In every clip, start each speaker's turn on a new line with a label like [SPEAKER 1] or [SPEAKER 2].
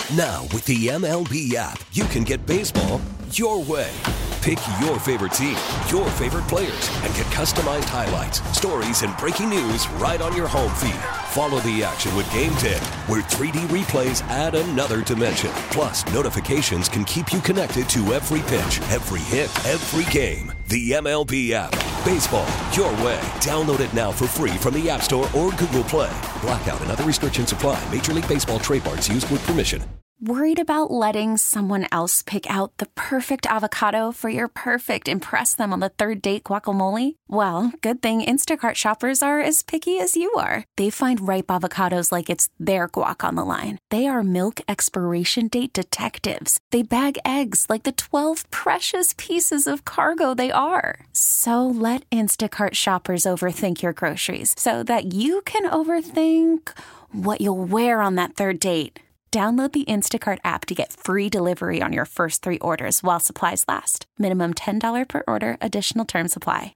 [SPEAKER 1] Now, with the MLB app, you can get baseball your way. Pick your favorite team, your favorite players, and get customized highlights, stories, and breaking news right on your home feed. Follow the action with Game 10, where 3D replays add another dimension. Plus, notifications can keep you connected to every pitch, every hit, every game. The MLB app. Baseball your way. Download it now for free from the App Store or Google Play. Blackout and other restrictions apply. Major League Baseball trademarks used with permission.
[SPEAKER 2] Worried about letting someone else pick out the perfect avocado for your perfect impress them on the third date guacamole? Well, good thing Instacart shoppers are as picky as you are. They find ripe avocados like it's their guac on the line. They are milk expiration date detectives. They bag eggs like the 12 precious pieces of cargo they are. So let Instacart shoppers overthink your groceries so that you can overthink what you'll wear on that third date. Download the Instacart app to get free delivery on your first 3 orders while supplies last. Minimum $10 per order. Additional terms apply.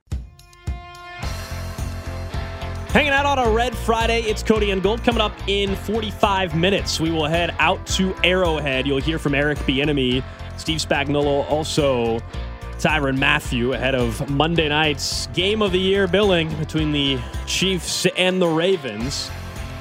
[SPEAKER 3] Hanging out on a Red Friday, it's Cody and Gold. Coming up in 45 minutes, we will head out to Arrowhead. You'll hear from Eric Bieniemy, Steve Spagnuolo, also Tyrann Mathieu ahead of Monday night's Game of the Year billing between the Chiefs and the Ravens.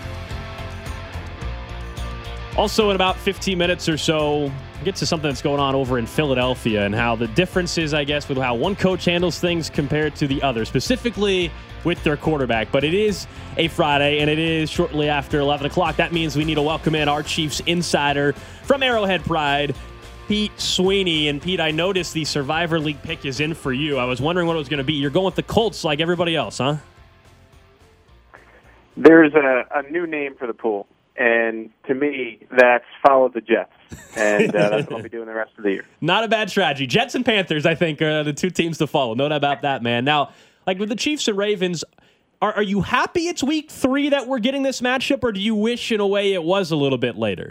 [SPEAKER 3] Also, in about 15 minutes or so, we'll get to something that's going on over in Philadelphia and how the difference is, I guess, with how one coach handles things compared to the other, specifically with their quarterback. But it is a Friday, and it is shortly after 11 o'clock. That means we need to welcome in our Chiefs insider from Arrowhead Pride, Pete Sweeney. And, Pete, I noticed the Survivor League pick is in for you. I was wondering what it was going to be. You're going with the Colts like everybody else, huh?
[SPEAKER 4] There's a new name for the pool. And to me, that's follow the Jets. And that's what I'll be doing the rest of the year.
[SPEAKER 3] Not a bad strategy. Jets and Panthers, I think, are the two teams to follow. No doubt about that, man. Now, like with the Chiefs and Ravens, are you happy it's week 3 that we're getting this matchup, or do you wish in a way it was a little bit later?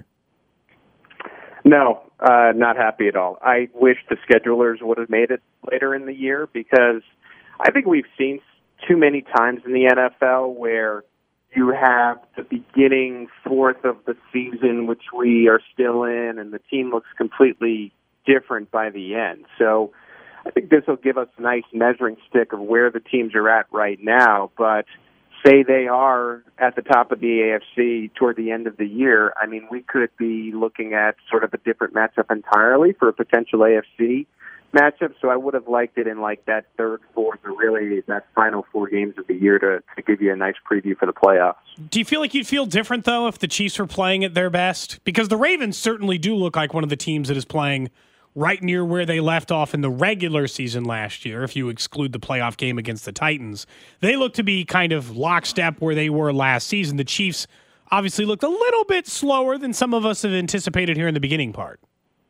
[SPEAKER 4] No, not happy at all. I wish the schedulers would have made it later in the year because I think we've seen too many times in the NFL where you have the beginning fourth of the season, which we are still in, and the team looks completely different by the end. So I think this will give us a nice measuring stick of where the teams are at right now. But say they are at the top of the AFC toward the end of the year, I mean, we could be looking at sort of a different matchup entirely for a potential AFC matchup. So I would have liked it in like that third, fourth, or really that final 4 games of the year to give you a nice preview for the playoffs.
[SPEAKER 5] Do you feel like you'd feel different, though, if the Chiefs were playing at their best? Because the Ravens certainly do look like one of the teams that is playing right near where they left off in the regular season last year, if you exclude the playoff game against the Titans. They look to be kind of lockstep where they were last season. The Chiefs obviously looked a little bit slower than some of us have anticipated here in the beginning part.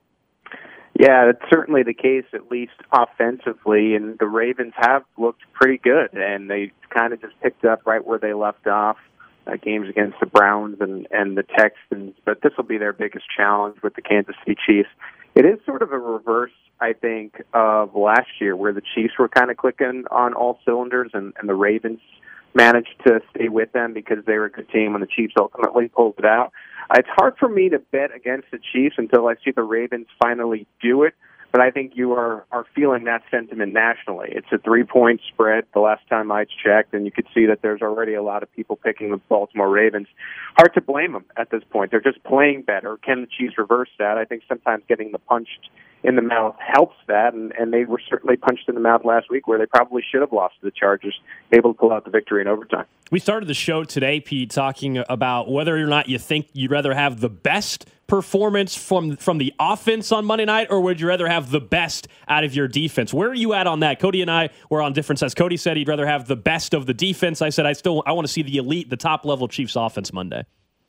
[SPEAKER 4] Yeah, that's certainly the case, at least offensively, and the Ravens have looked pretty good, and they kind of just picked up right where they left off, games against the Browns and the Texans, but this will be their biggest challenge with the Kansas City Chiefs. It is sort of a reverse, I think, of last year, where the Chiefs were kind of clicking on all cylinders, and the Ravens managed to stay with them because they were a good team when the Chiefs ultimately pulled it out. It's hard for me to bet against the Chiefs until I see the Ravens finally do it, but I think you are feeling that sentiment nationally. It's a 3-point spread the last time I checked, and you could see that there's already a lot of people picking the Baltimore Ravens. Hard to blame them at this point. They're just playing better. Can the Chiefs reverse that? I think sometimes getting the punched in the mouth helps that, and they were certainly punched in the mouth last week where they probably should have lost to the Chargers, able to pull out the victory in overtime.
[SPEAKER 3] We started the show today, Pete, talking about whether or not you think you'd rather have the best performance from the offense on Monday night, or would you rather have the best out of your defense? Where are you at on that? Cody and I were on different sides. Cody said he'd rather have the best of the defense. I said I want to see the elite, the top-level Chiefs offense Monday.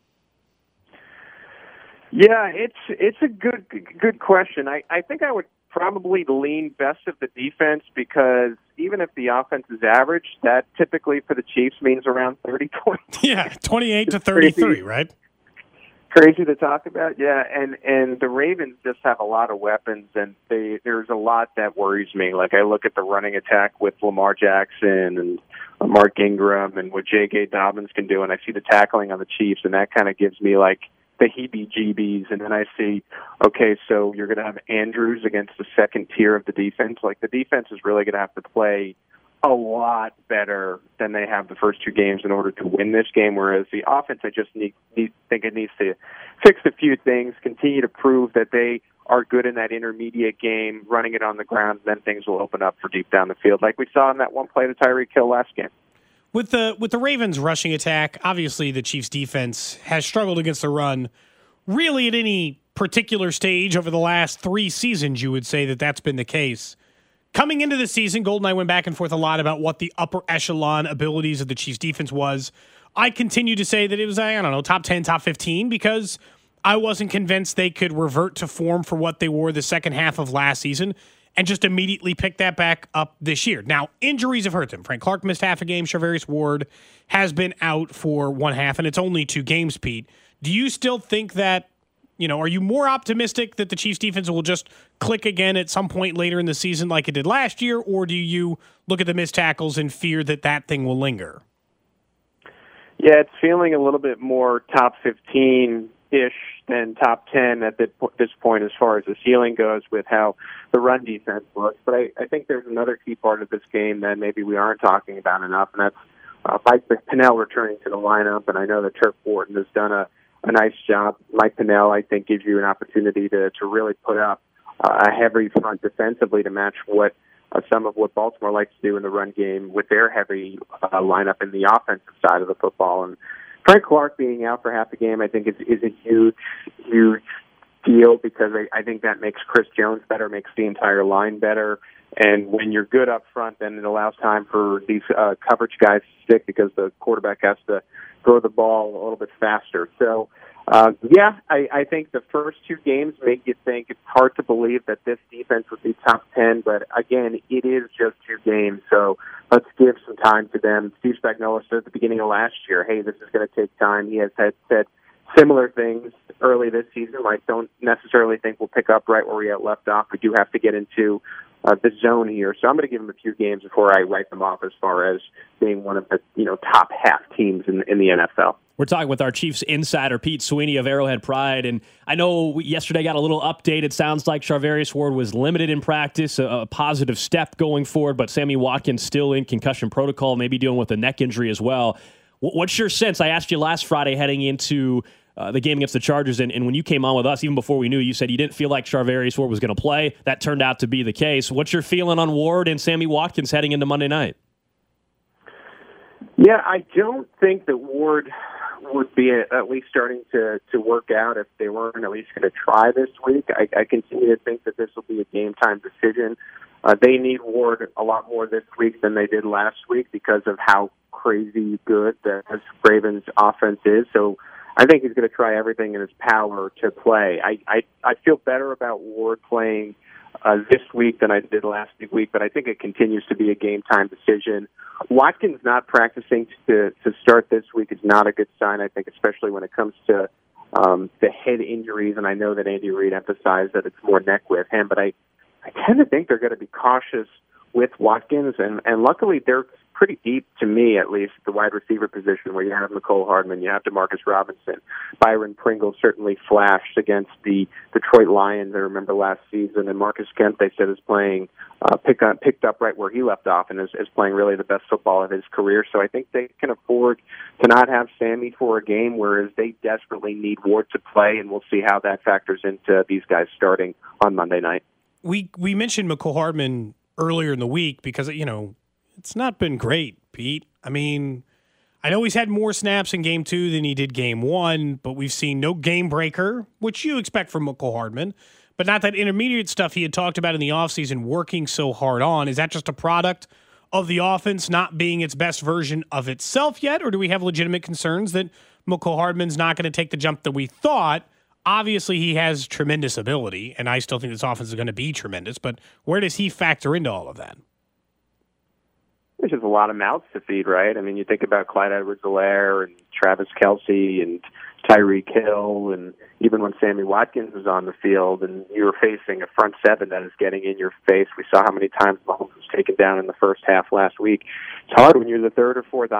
[SPEAKER 4] Yeah, it's a good question. I think I would probably lean best of the defense because even if the offense is average, that typically for the Chiefs means around 30 points.
[SPEAKER 5] Yeah, 28 to 33, right?
[SPEAKER 4] Crazy to talk about, yeah. And the Ravens just have a lot of weapons, and there's a lot that worries me. Like I look at the running attack with Lamar Jackson and Mark Ingram and what J.K. Dobbins can do, and I see the tackling on the Chiefs, and that kind of gives me like the heebie-jeebies, and then I see, okay, so you're going to have Andrews against the second tier of the defense. Like, the defense is really going to have to play a lot better than they have the first two games in order to win this game, whereas the offense, I just think it needs to fix a few things, continue to prove that they are good in that intermediate game, running it on the ground, then things will open up for deep down the field, like we saw in that one play to Tyreek Hill last game.
[SPEAKER 5] With the Ravens' rushing attack, obviously the Chiefs' defense has struggled against the run really at any particular stage over the last 3 seasons. You would say that that's been the case. Coming into the season, Gold and I went back and forth a lot about what the upper echelon abilities of the Chiefs defense was. I continue to say that it was, top 10, top 15, because I wasn't convinced they could revert to form for what they were the second half of last season and just immediately pick that back up this year. Now, injuries have hurt them. Frank Clark missed half a game. Charvarius Ward has been out for one half, and it's only 2 games, Pete. Do you still think that, are you more optimistic that the Chiefs defense will just click again at some point later in the season like it did last year, or do you look at the missed tackles and fear that thing will linger?
[SPEAKER 4] Yeah, it's feeling a little bit more top 15-ish than top 10 at this point as far as the ceiling goes with how the run defense looks. But I think there's another key part of this game that maybe we aren't talking about enough, and that's Mike Pennel returning to the lineup. And I know that Turk Wharton has done a nice job. Mike Pennel, I think, gives you an opportunity to really put up a heavy front defensively to match what some of what Baltimore likes to do in the run game with their heavy lineup in the offensive side of the football. And Frank Clark being out for half the game, I think, is a huge, huge deal because I think that makes Chris Jones better, makes the entire line better. And when you're good up front, then it allows time for these coverage guys to stick because the quarterback has to throw the ball a little bit faster. So, I think the first 2 games make you think it's hard to believe that this defense would be top 10, but again, it is just 2 games, so let's give some time to them. Steve Spagnuolo said at the beginning of last year, hey, this is going to take time. He has said similar things early this season. I don't necessarily think we'll pick up right where we left off. We do have to get into the zone here, so I'm going to give them a few games before I write them off as far as being one of the top half teams in the NFL.
[SPEAKER 3] We're talking with our Chiefs insider, Pete Sweeney of Arrowhead Pride. And I know we yesterday got a little update. It sounds like Charvarius Ward was limited in practice, a positive step going forward, but Sammy Watkins still in concussion protocol, maybe dealing with a neck injury as well. What's your sense? I asked you last Friday heading into the game against the Chargers, and when you came on with us, even before we knew, you said you didn't feel like Charvarius Ward was going to play. That turned out to be the case. What's your feeling on Ward and Sammy Watkins heading into Monday night?
[SPEAKER 4] Yeah, I don't think that Ward would be at least starting to work out if they weren't at least going to try this week. I continue to think that this will be a game-time decision. They need Ward a lot more this week than they did last week because of how crazy good the Ravens offense is. So I think he's going to try everything in his power to play. I feel better about Ward playing this week than I did last week, but I think it continues to be a game-time decision. Watkins not practicing to start this week is not a good sign, I think, especially when it comes to the head injuries, and I know that Andy Reid emphasized that it's more neck with him, but I tend to think they're going to be cautious with Watkins, and luckily they're pretty deep, to me at least, the wide receiver position where you have Mecole Hardman, you have DeMarcus Robinson. Byron Pringle certainly flashed against the Detroit Lions, I remember last season, and Marcus Kemp, they said, is playing, picked up right where he left off and is playing really the best football of his career. So I think they can afford to not have Sammy for a game, whereas they desperately need Ward to play, and we'll see how that factors into these guys starting on Monday night.
[SPEAKER 5] We mentioned Mecole Hardman earlier in the week because, it's not been great, Pete. I mean, I know he's had more snaps in Game 2 than he did Game 1, but we've seen no game breaker, which you expect from Mecole Hardman, but not that intermediate stuff he had talked about in the offseason working so hard on. Is that just a product of the offense not being its best version of itself yet, or do we have legitimate concerns that Mecole Hardman's not going to take the jump that we thought? Obviously, he has tremendous ability, and I still think this offense is going to be tremendous, but where does he factor into all of that?
[SPEAKER 4] There's just a lot of mouths to feed, right? I mean, you think about Clyde Edwards-Helaire and Travis Kelce and Tyreek Hill, and even when Sammy Watkins was on the field and you were facing a front seven that is getting in your face. We saw how many times Mahomes was taken down in the first half last week. It's hard when you're the third or fourth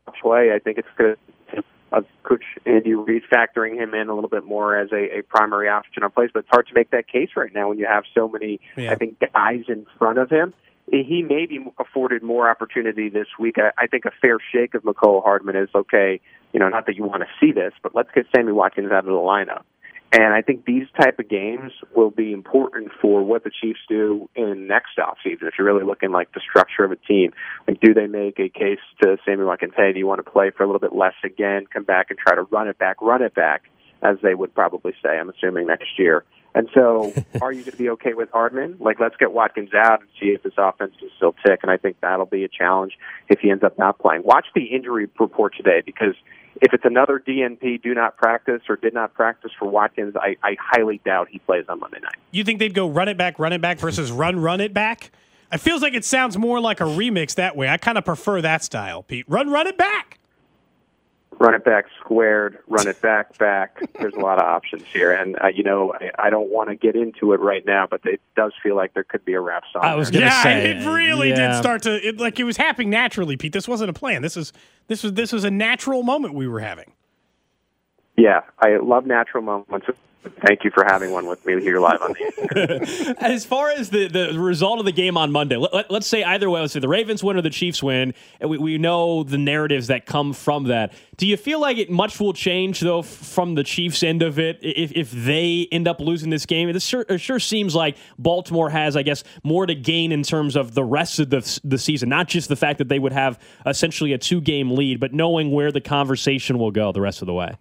[SPEAKER 4] play. I think it's good. Coach Andy Reid factoring him in a little bit more as a primary option on plays, but it's hard to make that case right now when you have so many, I think, guys in front of him. He may be afforded more opportunity this week. I think a fair shake of Mecole Hardman is, okay, not that you want to see this, but let's get Sammy Watkins out of the lineup. And I think these type of games will be important for what the Chiefs do in next offseason. If you're really looking like the structure of a team, like do they make a case to Sammy Watkins, hey, do you want to play for a little bit less again, come back and try to run it back, as they would probably say, I'm assuming, next year. And so are you going to be okay with Hardman? Like, let's get Watkins out and see if this offense can still tick, and I think that'll be a challenge if he ends up not playing. Watch the injury report today, because if it's another DNP, do not practice, or did not practice for Watkins, I highly doubt he plays on Monday night.
[SPEAKER 5] You think they'd go run it back versus run it back? It feels like it sounds more like a remix that way. I kind of prefer that style, Pete. Run it back.
[SPEAKER 4] Run it back squared, run it back. There's a lot of options here. And, I don't want to get into it right now, but it does feel like there could be a rap song.
[SPEAKER 3] I was going to say.
[SPEAKER 5] It really did start to, it was happening naturally, Pete. This wasn't a plan. This was a natural moment we were having.
[SPEAKER 4] Yeah, I love natural moments. Thank you for having one with me here live on the air.
[SPEAKER 3] As far as the result of the game on Monday, let's say either way, let's say the Ravens win or the Chiefs win, and we know the narratives that come from that. Do you feel like much will change, though, from the Chiefs' end of it if they end up losing this game? It sure seems like Baltimore has, I guess, more to gain in terms of the rest of the season, not just the fact that they would have essentially a 2-game lead, but knowing where the conversation will go the rest of the way.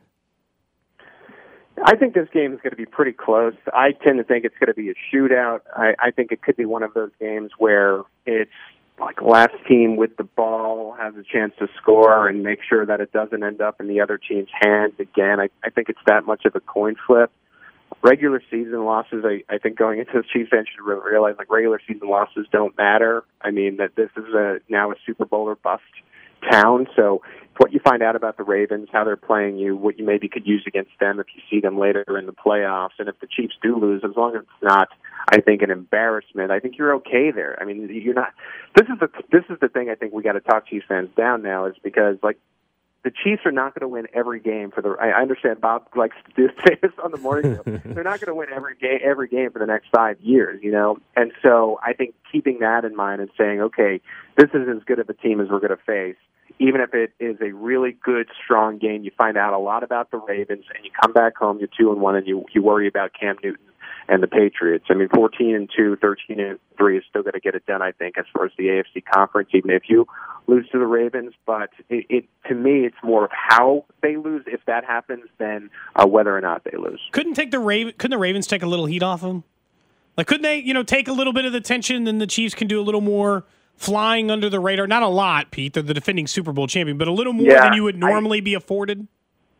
[SPEAKER 4] I think this game is going to be pretty close. I tend to think it's going to be a shootout. I think it could be one of those games where it's like last team with the ball has a chance to score and make sure that it doesn't end up in the other team's hands again. I think it's that much of a coin flip. Regular season losses, I think going into the Chiefs fans should realize like regular season losses don't matter. I mean, that this is now a Super Bowl or bust town. So what you find out about the Ravens, how they're playing you, what you maybe could use against them if you see them later in the playoffs. And if the Chiefs do lose, as long as it's not, I think, an embarrassment, I think you're okay there. I mean, you're not. This is the thing I think we got to talk Chiefs fans down now, is because like the Chiefs are not going to win every game for the. I understand Bob likes to say this on the morning show. They're not going to win every game for the next 5 years, And so I think keeping that in mind and saying, okay, this is as good of a team as we're going to face. Even if it is a really good, strong game, you find out a lot about the Ravens, and you come back home, you're 2-1, and you worry about Cam Newton and the Patriots. I mean, 14-2, 13-3 is still going to get it done, I think, as far as the AFC conference, even if you lose to the Ravens. But to me, it's more of how they lose, if that happens, than whether or not they lose.
[SPEAKER 5] Couldn't the Ravens take a little heat off them? Like, couldn't they, take a little bit of the tension, and the Chiefs can do a little more flying under the radar? Not a lot, Pete. They're the defending Super Bowl champion, but a little more than you would normally be afforded?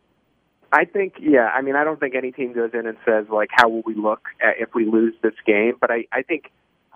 [SPEAKER 4] I think, I mean, I don't think any team goes in and says, like, how will we look if we lose this game? But I think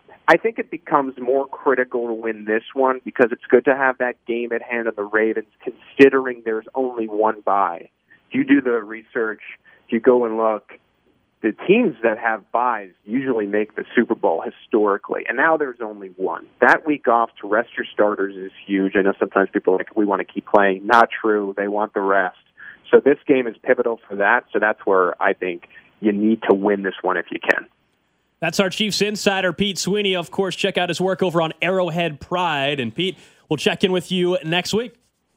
[SPEAKER 4] it becomes more critical to win this one because it's good to have that game at hand of the Ravens, considering there's only one bye. If you do the research, if you go and look, the teams that have byes usually make the Super Bowl historically, and now there's only one. That week off to rest your starters is huge. I know sometimes people are like, we want to keep playing. Not true. They want the rest. So this game is pivotal for that. So that's where I think you need to win this one if you can.
[SPEAKER 3] That's our Chiefs insider, Pete Sweeney. Of course, check out his work over on Arrowhead Pride. And Pete, we'll check in with you next week.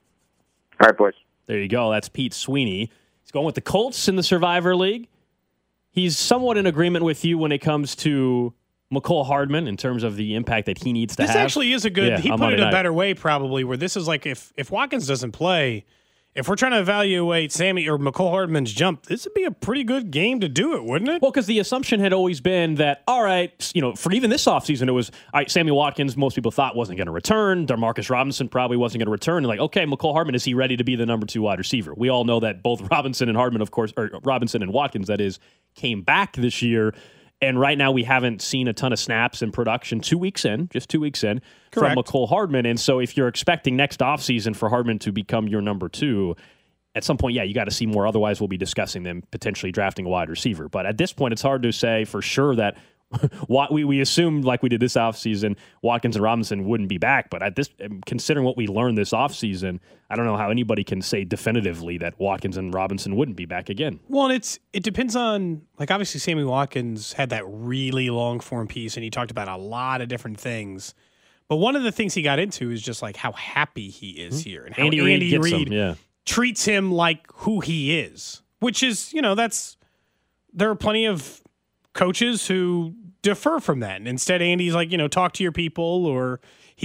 [SPEAKER 4] All right, boys.
[SPEAKER 3] There you go. That's Pete Sweeney. He's going with the Colts in the Survivor League. He's somewhat in agreement with you when it comes to Mecole Hardman in terms of the impact that he needs to have.
[SPEAKER 5] This actually is a good, he put it a better way probably, where this is like if Watkins doesn't play, if we're trying to evaluate Sammy or Mecole Hardman's jump, this would be a pretty good game to do it, wouldn't it?
[SPEAKER 3] Well, because the assumption had always been that, all right, for even this offseason, it was, all right, Sammy Watkins, most people thought wasn't going to return. Demarcus Robinson probably wasn't going to return. And like, okay, Mecole Hardman, is he ready to be the number 2 wide receiver? We all know that both Robinson and Hardman, of course, or Robinson and Watkins, that is, came back this year. And right now we haven't seen a ton of snaps in production 2 weeks in, just 2 weeks in,
[SPEAKER 5] Correct.
[SPEAKER 3] from Mecole Hardman. And so if you're expecting next offseason for Hardman to become your number 2, at some point, you got to see more. Otherwise, we'll be discussing them potentially drafting a wide receiver. But at this point, it's hard to say for sure that we assumed, like we did this offseason, Watkins and Robinson wouldn't be back. But at this, considering what we learned this offseason, I don't know how anybody can say definitively that Watkins and Robinson wouldn't be back again.
[SPEAKER 5] Well, and it depends on, like, obviously Sammy Watkins had that really long form piece, and he talked about a lot of different things. But one of the things he got into is just like how happy he is here, and how Andy Reid treats him like who he is, which is, there are plenty of coaches who defer from that. And instead, Andy's like, talk to your people, or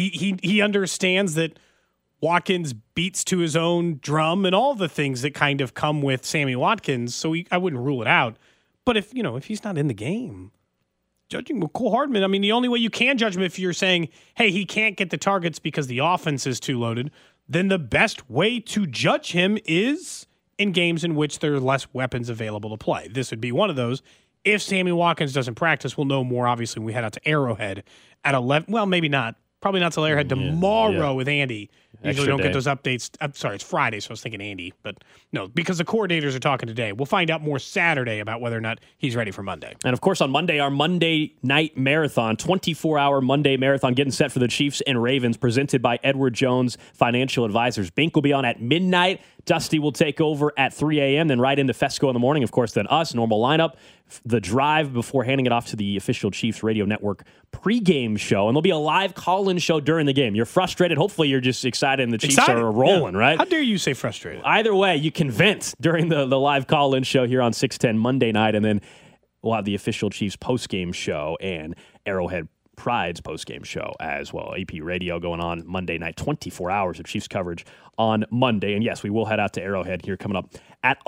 [SPEAKER 5] he understands that Watkins beats to his own drum and all the things that kind of come with Sammy Watkins. So I wouldn't rule it out. But if he's not in the game, judging Mecole Hardman, I mean, the only way you can judge him if you're saying, hey, he can't get the targets because the offense is too loaded, then the best way to judge him is in games in which there are less weapons available to play. This would be one of those. If Sammy Watkins doesn't practice, we'll know more, obviously, when we head out to Arrowhead at 11. Well, maybe not. Probably not till Arrowhead tomorrow with Andy. Usually don't get those updates. I'm sorry, it's Friday, so I was thinking Andy. But no, because the coordinators are talking today. We'll find out more Saturday about whether or not he's ready for Monday.
[SPEAKER 3] And, of course, on Monday, our Monday night marathon, 24-hour Monday marathon, getting set for the Chiefs and Ravens, presented by Edward Jones Financial Advisors. Bink will be on at midnight. Dusty will take over at 3 a.m., then right into Fesco in the morning. Of course, then us, normal lineup, the drive before handing it off to the official Chiefs Radio Network pregame show. And there'll be a live call-in show during the game. You're frustrated. Hopefully, you're just excited and the Chiefs are rolling, right?
[SPEAKER 5] How dare you say frustrated?
[SPEAKER 3] Either way, you can vent during the live call-in show here on 610 Monday night, and then we'll have the official Chiefs postgame show and Arrowhead Pride's postgame show as well. AP Radio going on Monday night, 24 hours of Chiefs coverage on Monday. And yes, we will head out to Arrowhead here coming up at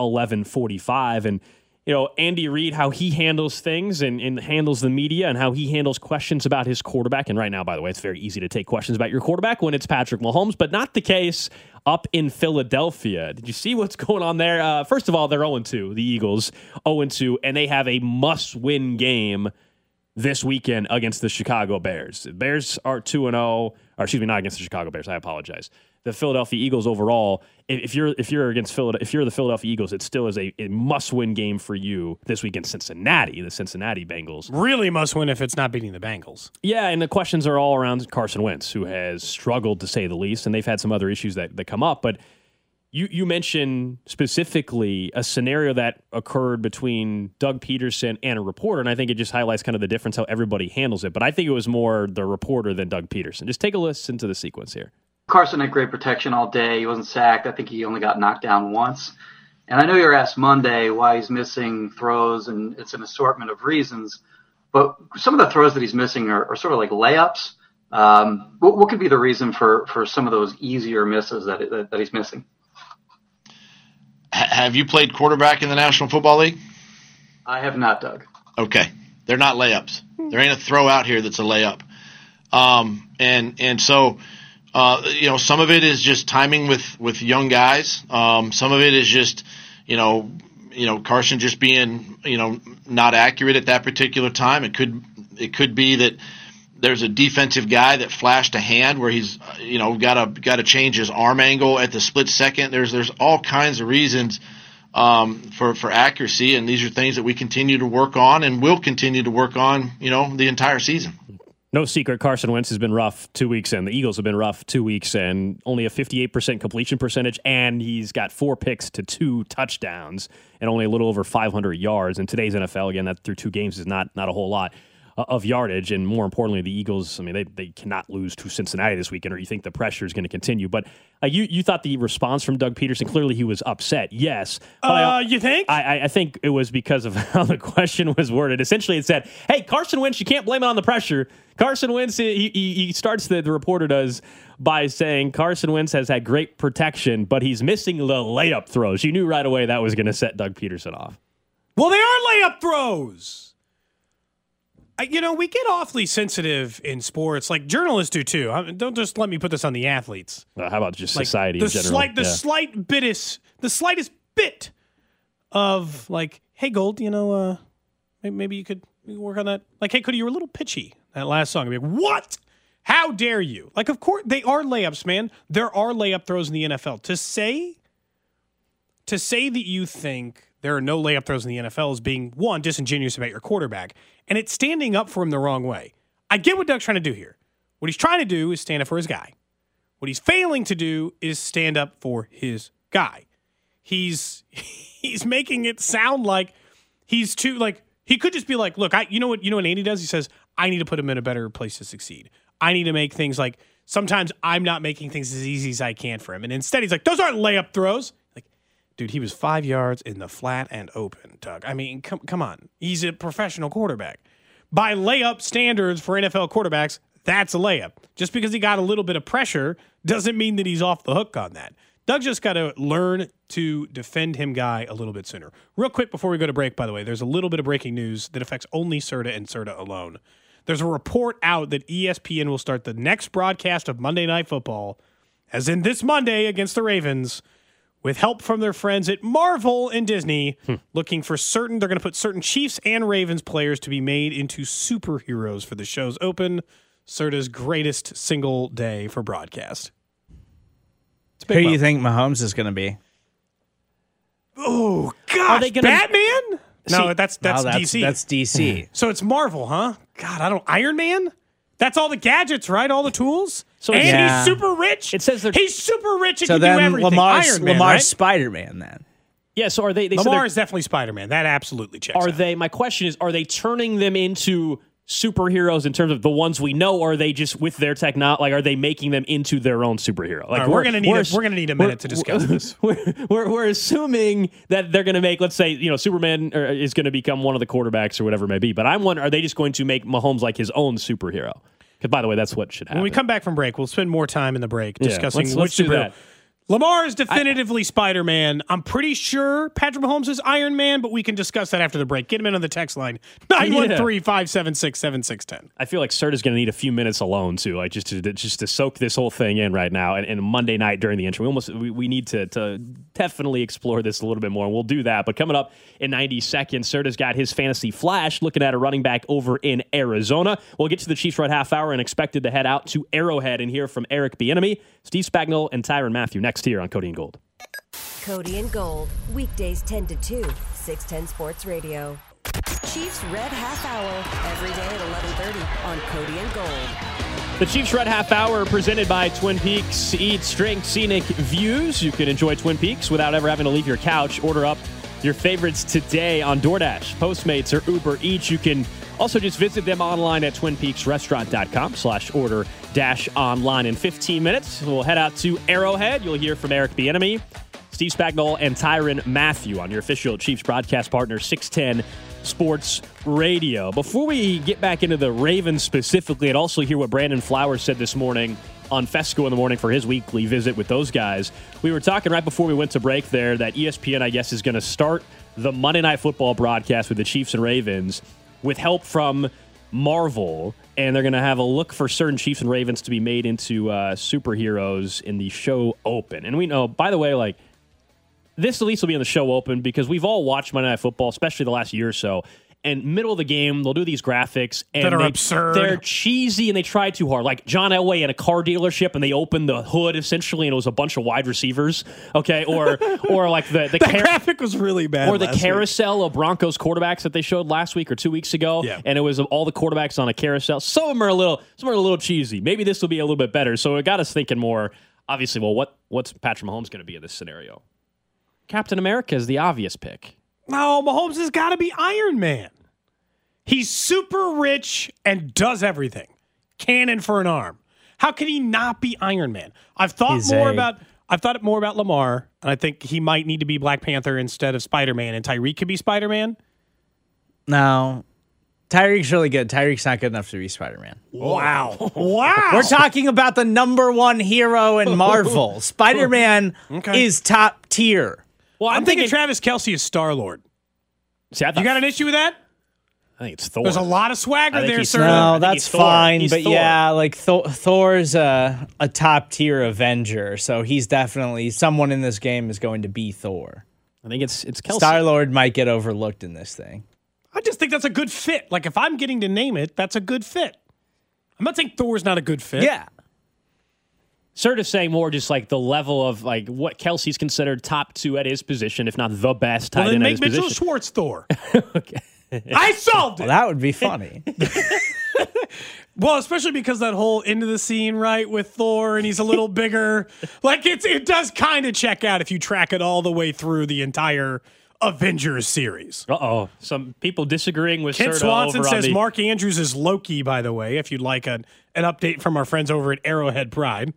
[SPEAKER 3] 11:45. And, Andy Reid, how he handles things and handles the media and how he handles questions about his quarterback. And right now, by the way, it's very easy to take questions about your quarterback when it's Patrick Mahomes, but not the case up in Philadelphia. Did you see what's going on there? First of all, they're 0-2, the Eagles 0-2, and they have a must-win game this weekend against the Chicago Bears. The Bears are 2-0, or excuse me, not against the Chicago Bears. I apologize. The Philadelphia Eagles overall, if you're the Philadelphia Eagles, it still is a must-win game for you this weekend. Cincinnati, the Cincinnati Bengals.
[SPEAKER 5] Really must win if it's not beating the Bengals.
[SPEAKER 3] Yeah, and the questions are all around Carson Wentz, who has struggled to say the least, and they've had some other issues that come up. But you mentioned specifically a scenario that occurred between Doug Peterson and a reporter, and I think it just highlights kind of the difference how everybody handles it. But I think it was more the reporter than Doug Peterson. Just take a listen to the sequence here.
[SPEAKER 6] Carson had great protection all day. He wasn't sacked. I think he only got knocked down once. And I know you were asked Monday why he's missing throws, and it's an assortment of reasons. But some of the throws that he's missing are sort of like layups. What could be the reason for some of those easier misses that he's missing?
[SPEAKER 7] Have you played quarterback in the National Football League?
[SPEAKER 6] I have not, Doug.
[SPEAKER 7] Okay. They're not layups. There ain't a throw out here that's a layup. So some of it is just timing with young guys. Some of it is just, Carson just being, not accurate at that particular time. It could be that there's a defensive guy that flashed a hand where he's, got to change his arm angle at the split second. There's all kinds of reasons for accuracy, and these are things that we continue to work on and will continue to work on, the entire season.
[SPEAKER 3] No secret, Carson Wentz has been rough 2 weeks in. The Eagles have been rough 2 weeks in. Only a 58% completion percentage, and he's got 4 picks to 2 touchdowns and only a little over 500 yards. In today's NFL, again, that through 2 games is not a whole lot of yardage. And more importantly, the Eagles, they cannot lose to Cincinnati this weekend, or you think the pressure is going to continue. But you thought the response from Doug Peterson, clearly he was upset. Yes.
[SPEAKER 5] You think?
[SPEAKER 3] I think it was because of how the question was worded. Essentially, it said, hey, Carson Wentz, you can't blame it on the pressure. Carson Wentz, he starts, the reporter does, by saying Carson Wentz has had great protection, but he's missing the layup throws. You knew right away that was going to set Doug Peterson off.
[SPEAKER 5] Well, they are layup throws. We get awfully sensitive in sports, like journalists do too. Don't just let me put this on the athletes.
[SPEAKER 3] How about just society in general?
[SPEAKER 5] The slightest bit of like, hey, Gold, maybe you could work on that. Like, hey, Cody, you were a little pitchy that last song. I'd be like, what? How dare you? Like, of course, they are layups, man. There are layup throws in the NFL. To say that you think there are no layup throws in the NFL as being, one, disingenuous about your quarterback, and it's standing up for him the wrong way. I get what Doug's trying to do here. What he's trying to do is stand up for his guy. What he's failing to do is stand up for his guy. He's making it sound like he's too, like, he could just be like, look, you know what Andy does? He says, I need to put him in a better place to succeed. I need to make things like, sometimes I'm not making things as easy as I can for him. And instead he's like, those aren't layup throws. Like, dude, he was 5 yards in the flat and open, Doug. I mean, come on. He's a professional quarterback. By layup standards for NFL quarterbacks, that's a layup. Just because he got a little bit of pressure doesn't mean that he's off the hook on that. Doug just got to learn to defend him guy a little bit sooner. Real quick before we go to break, by the way, there's a little bit of breaking news that affects only Serta and Serta alone. There's a report out that ESPN will start the next broadcast of Monday Night Football, as in this Monday against the Ravens, with help from their friends at Marvel and Disney, looking for certain, they're going to put certain Chiefs and Ravens players to be made into superheroes for the show's open. Serta's greatest single day for broadcast.
[SPEAKER 8] Who do you think Mahomes is going to be?
[SPEAKER 5] Oh, gosh. Batman? No, that's DC.
[SPEAKER 8] That's DC.
[SPEAKER 5] So it's Marvel, huh? God, Iron Man? That's all the gadgets, right? All the tools?
[SPEAKER 3] So
[SPEAKER 5] he's super rich?
[SPEAKER 3] It says
[SPEAKER 5] he's super rich and
[SPEAKER 8] so
[SPEAKER 5] can do everything.
[SPEAKER 8] Lamar's
[SPEAKER 5] right?
[SPEAKER 8] Spider-Man then.
[SPEAKER 3] Yeah, so are they
[SPEAKER 5] Lamar is definitely Spider-Man. That absolutely checks out.
[SPEAKER 3] My question is, are they turning them into superheroes in terms of the ones we know, or are they just with their technology? Like, are they making them into their own superhero? Like,
[SPEAKER 5] right, we're gonna need a minute to discuss this.
[SPEAKER 3] We're assuming that they're gonna make, let's say, Superman is gonna become one of the quarterbacks or whatever it may be. But I'm wondering, are they just going to make Mahomes like his own superhero? Because, by the way, that's what should happen.
[SPEAKER 5] When we come back from break, we'll spend more time in the break discussing
[SPEAKER 3] let's
[SPEAKER 5] which
[SPEAKER 3] do that.
[SPEAKER 5] Lamar is definitively Spider-Man. I'm pretty sure Patrick Mahomes is Iron Man, but we can discuss that after the break. Get him in on the text line, 913-576-7610.
[SPEAKER 3] I feel like Serta's going to need a few minutes alone, too, like just to soak this whole thing in right now. And Monday night during the intro, we need to definitely explore this a little bit more, and we'll do that. But coming up in 90 seconds, Serta's got his fantasy flash, looking at a running back over in Arizona. We'll get to the Chiefs right half hour and expected to head out to Arrowhead and hear from Eric Bieniemy, Steve Spagnuolo, and Tyrann Mathieu next here on Cody and Gold.
[SPEAKER 9] Cody and Gold, weekdays 10 to 2, 610 Sports Radio. Chiefs Red Half Hour, every day at 11:30 on Cody and Gold.
[SPEAKER 3] The Chiefs Red Half Hour presented by Twin Peaks. Eat, drink, scenic views. You can enjoy Twin Peaks without ever having to leave your couch. Order up your favorites today on DoorDash, Postmates, or Uber Eats. You can also just visit them online at twinpeaksrestaurant.com/order-online. In 15 minutes, we'll head out to Arrowhead. You'll hear from Eric Bieniemy, Steve Spagnuolo, and Tyrann Mathieu on your official Chiefs broadcast partner, 610 Sports Radio. Before we get back into the Ravens specifically, and also hear what Brandon Flowers said this morning on Fesco in the morning for his weekly visit with those guys, we were talking right before we went to break there that ESPN, I guess, is going to start the Monday Night Football broadcast with the Chiefs and Ravens with help from Marvel, and they're going to have a look for certain Chiefs and Ravens to be made into superheroes in the show open. And we know, by the way, like, this at least will be in the show open because we've all watched Monday Night Football, especially the last year or so. And middle of the game, they'll do these graphics and
[SPEAKER 5] that are absurd.
[SPEAKER 3] They're cheesy and they try too hard. Like John Elway in a car dealership, and they opened the hood essentially, and it was a bunch of wide receivers. Okay, or like the
[SPEAKER 5] graphic was really bad.
[SPEAKER 3] Or the carousel of Broncos quarterbacks that they showed last week or 2 weeks ago, and it was all the quarterbacks on a carousel. Some of them are a little cheesy. Maybe this will be a little bit better. So it got us thinking more. Obviously, well, what's Patrick Mahomes going to be in this scenario? Captain America is the obvious pick.
[SPEAKER 5] No, Mahomes has got to be Iron Man. He's super rich and does everything. Cannon for an arm. How can he not be Iron Man? I've thought more about Lamar, and I think he might need to be Black Panther instead of Spider-Man, and Tyreek could be Spider-Man.
[SPEAKER 8] No. Tyreek's really good. Tyreek's not good enough to be Spider-Man.
[SPEAKER 5] Wow. Wow.
[SPEAKER 8] We're talking about the number one hero in Marvel. Spider-Man is top tier.
[SPEAKER 5] Well, I'm thinking Travis Kelce is Star-Lord.
[SPEAKER 3] See,
[SPEAKER 5] you got an issue with that?
[SPEAKER 3] I think it's Thor.
[SPEAKER 5] There's a lot of swagger there, sir.
[SPEAKER 8] No, that's fine. But
[SPEAKER 3] Thor.
[SPEAKER 8] Yeah, like Thor's a top tier Avenger, so he's definitely someone in this game is going to be Thor.
[SPEAKER 3] I think it's Kelce.
[SPEAKER 8] Star-Lord might get overlooked in this thing.
[SPEAKER 5] I just think that's a good fit. Like, if I'm getting to name it, that's a good fit. I'm not saying Thor's not a good fit.
[SPEAKER 8] Yeah.
[SPEAKER 3] Sort of saying more just like the level of like what Kelsey's considered top 2 at his position, if not the best tight end at his position.
[SPEAKER 5] Well, then make Mitchell Schwartz Thor.
[SPEAKER 3] Okay.
[SPEAKER 5] I solved it.
[SPEAKER 8] Well, that would be funny.
[SPEAKER 5] Well, especially because that whole end of the scene, right, with Thor, and he's a little bigger. Like, it does kind of check out if you track it all the way through the entire Avengers series.
[SPEAKER 3] Uh-oh. Some people disagreeing with
[SPEAKER 5] Kent
[SPEAKER 3] Serta
[SPEAKER 5] Swanson
[SPEAKER 3] over
[SPEAKER 5] says
[SPEAKER 3] on the...
[SPEAKER 5] Mark Andrews is Loki, by the way, if you'd like an update from our friends over at Arrowhead Pride.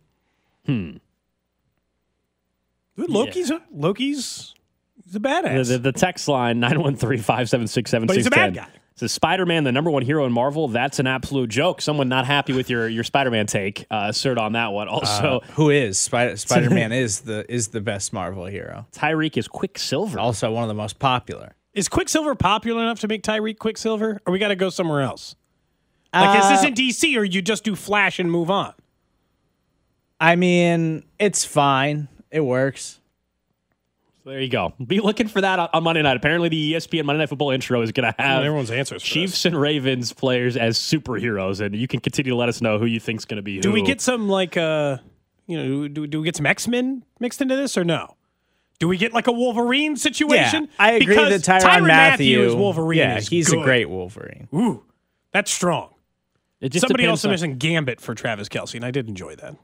[SPEAKER 5] Loki's he's a badass.
[SPEAKER 3] The text line, 913-576-7610.
[SPEAKER 5] But he's a bad guy.
[SPEAKER 3] Says Spider-Man, the number 1 hero in Marvel. That's an absolute joke. Someone not happy with your Spider-Man take. Cert on that one. Also,
[SPEAKER 8] who is Spider-Man is the best Marvel hero.
[SPEAKER 3] Tyreek is Quicksilver.
[SPEAKER 8] Also one of the most popular.
[SPEAKER 5] Is Quicksilver popular enough to make Tyreek Quicksilver, or we got to go somewhere else? Like, is this in DC, or you just do Flash and move on?
[SPEAKER 8] I mean, it's fine. It works.
[SPEAKER 3] So there you go. Be looking for that on Monday night. Apparently, the ESPN Monday Night Football intro is going to have
[SPEAKER 5] everyone's answers for
[SPEAKER 3] Chiefs
[SPEAKER 5] this.
[SPEAKER 3] and Ravens players as superheroes, and you can continue to let us know who you think's going to be who.
[SPEAKER 5] Do we get some, like, do we get some X-Men mixed into this, or no? Do we get, like, a Wolverine situation?
[SPEAKER 8] Yeah, I agree
[SPEAKER 5] because
[SPEAKER 8] that Tyrann Mathieu
[SPEAKER 5] is Wolverine.
[SPEAKER 8] Yeah, he's
[SPEAKER 5] good.
[SPEAKER 8] a great Wolverine.
[SPEAKER 5] Ooh, that's strong.
[SPEAKER 3] It just
[SPEAKER 5] Somebody
[SPEAKER 3] depends
[SPEAKER 5] also mentioned Gambit for Travis Kelce, and I did enjoy that.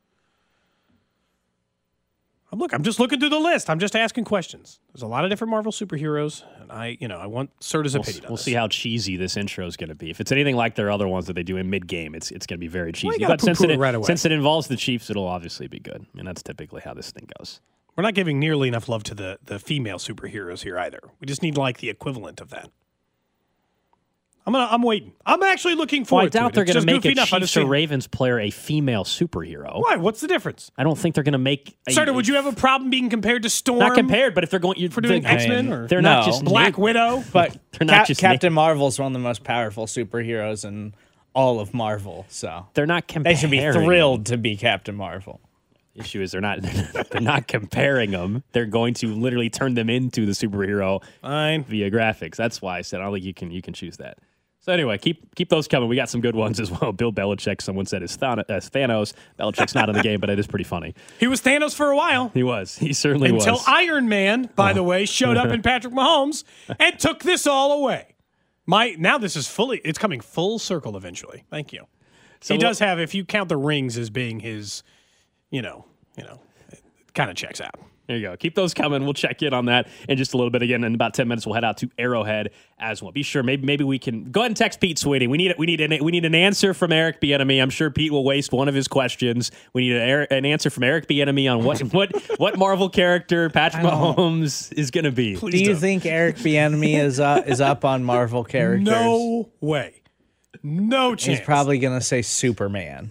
[SPEAKER 5] I'm just looking through the list. I'm just asking questions. There's a lot of different Marvel superheroes, and I want Serta's opinion on
[SPEAKER 3] We'll
[SPEAKER 5] this.
[SPEAKER 3] see how cheesy this intro is going to be. If it's anything like their other ones that they do in mid-game, it's going to be very cheesy.
[SPEAKER 5] you gotta
[SPEAKER 3] But since
[SPEAKER 5] poo-poo it right away.
[SPEAKER 3] since it involves the Chiefs, it'll obviously be good. And that's typically how this thing goes.
[SPEAKER 5] We're not giving nearly enough love to the female superheroes here either. We just need like the equivalent of that. I'm waiting. I'm actually looking forward to it.
[SPEAKER 3] I doubt they're going to make a
[SPEAKER 5] enough.
[SPEAKER 3] Chiefs or Ravens player a female superhero.
[SPEAKER 5] Why? What's the difference?
[SPEAKER 3] I don't think they're going to make.
[SPEAKER 5] Serta, would you have a problem being compared to Storm?
[SPEAKER 3] Not compared, but if they're going,
[SPEAKER 5] for doing X-Men, or
[SPEAKER 3] they're not just
[SPEAKER 5] Black Widow,
[SPEAKER 8] but
[SPEAKER 3] they're not just
[SPEAKER 8] Captain Marvel's one of the most powerful superheroes in all of Marvel. So
[SPEAKER 3] they're not comparing.
[SPEAKER 8] They should be thrilled to be Captain Marvel.
[SPEAKER 3] Issue is they're not comparing them. They're going to literally turn them into the superhero via graphics. That's why I said I don't think you can choose that. So anyway, keep those coming. We got some good ones as well. Bill Belichick, someone said, is Thanos. Belichick's not in the game, but it is pretty funny.
[SPEAKER 5] He was Thanos for a while.
[SPEAKER 3] He was. He certainly was.
[SPEAKER 5] Until Iron Man, by the way, showed up in Patrick Mahomes and took this all away. Now this is it's coming full circle eventually. Thank you. So he does have, if you count the rings as being his, it kind of checks out.
[SPEAKER 3] There you go. Keep those coming. We'll check in on that in just a little bit. Again, in about 10 minutes, we'll head out to Arrowhead as well. Be sure, maybe we can go ahead and text Pete Sweeney. We need an answer from Eric Bieniemy. I'm sure Pete will waste one of his questions. We need an answer from Eric Bieniemy on what Marvel character Patrick Mahomes is going to be.
[SPEAKER 8] Do you think Eric Bieniemy is up on Marvel characters?
[SPEAKER 5] No way. No chance.
[SPEAKER 8] He's probably going to say Superman.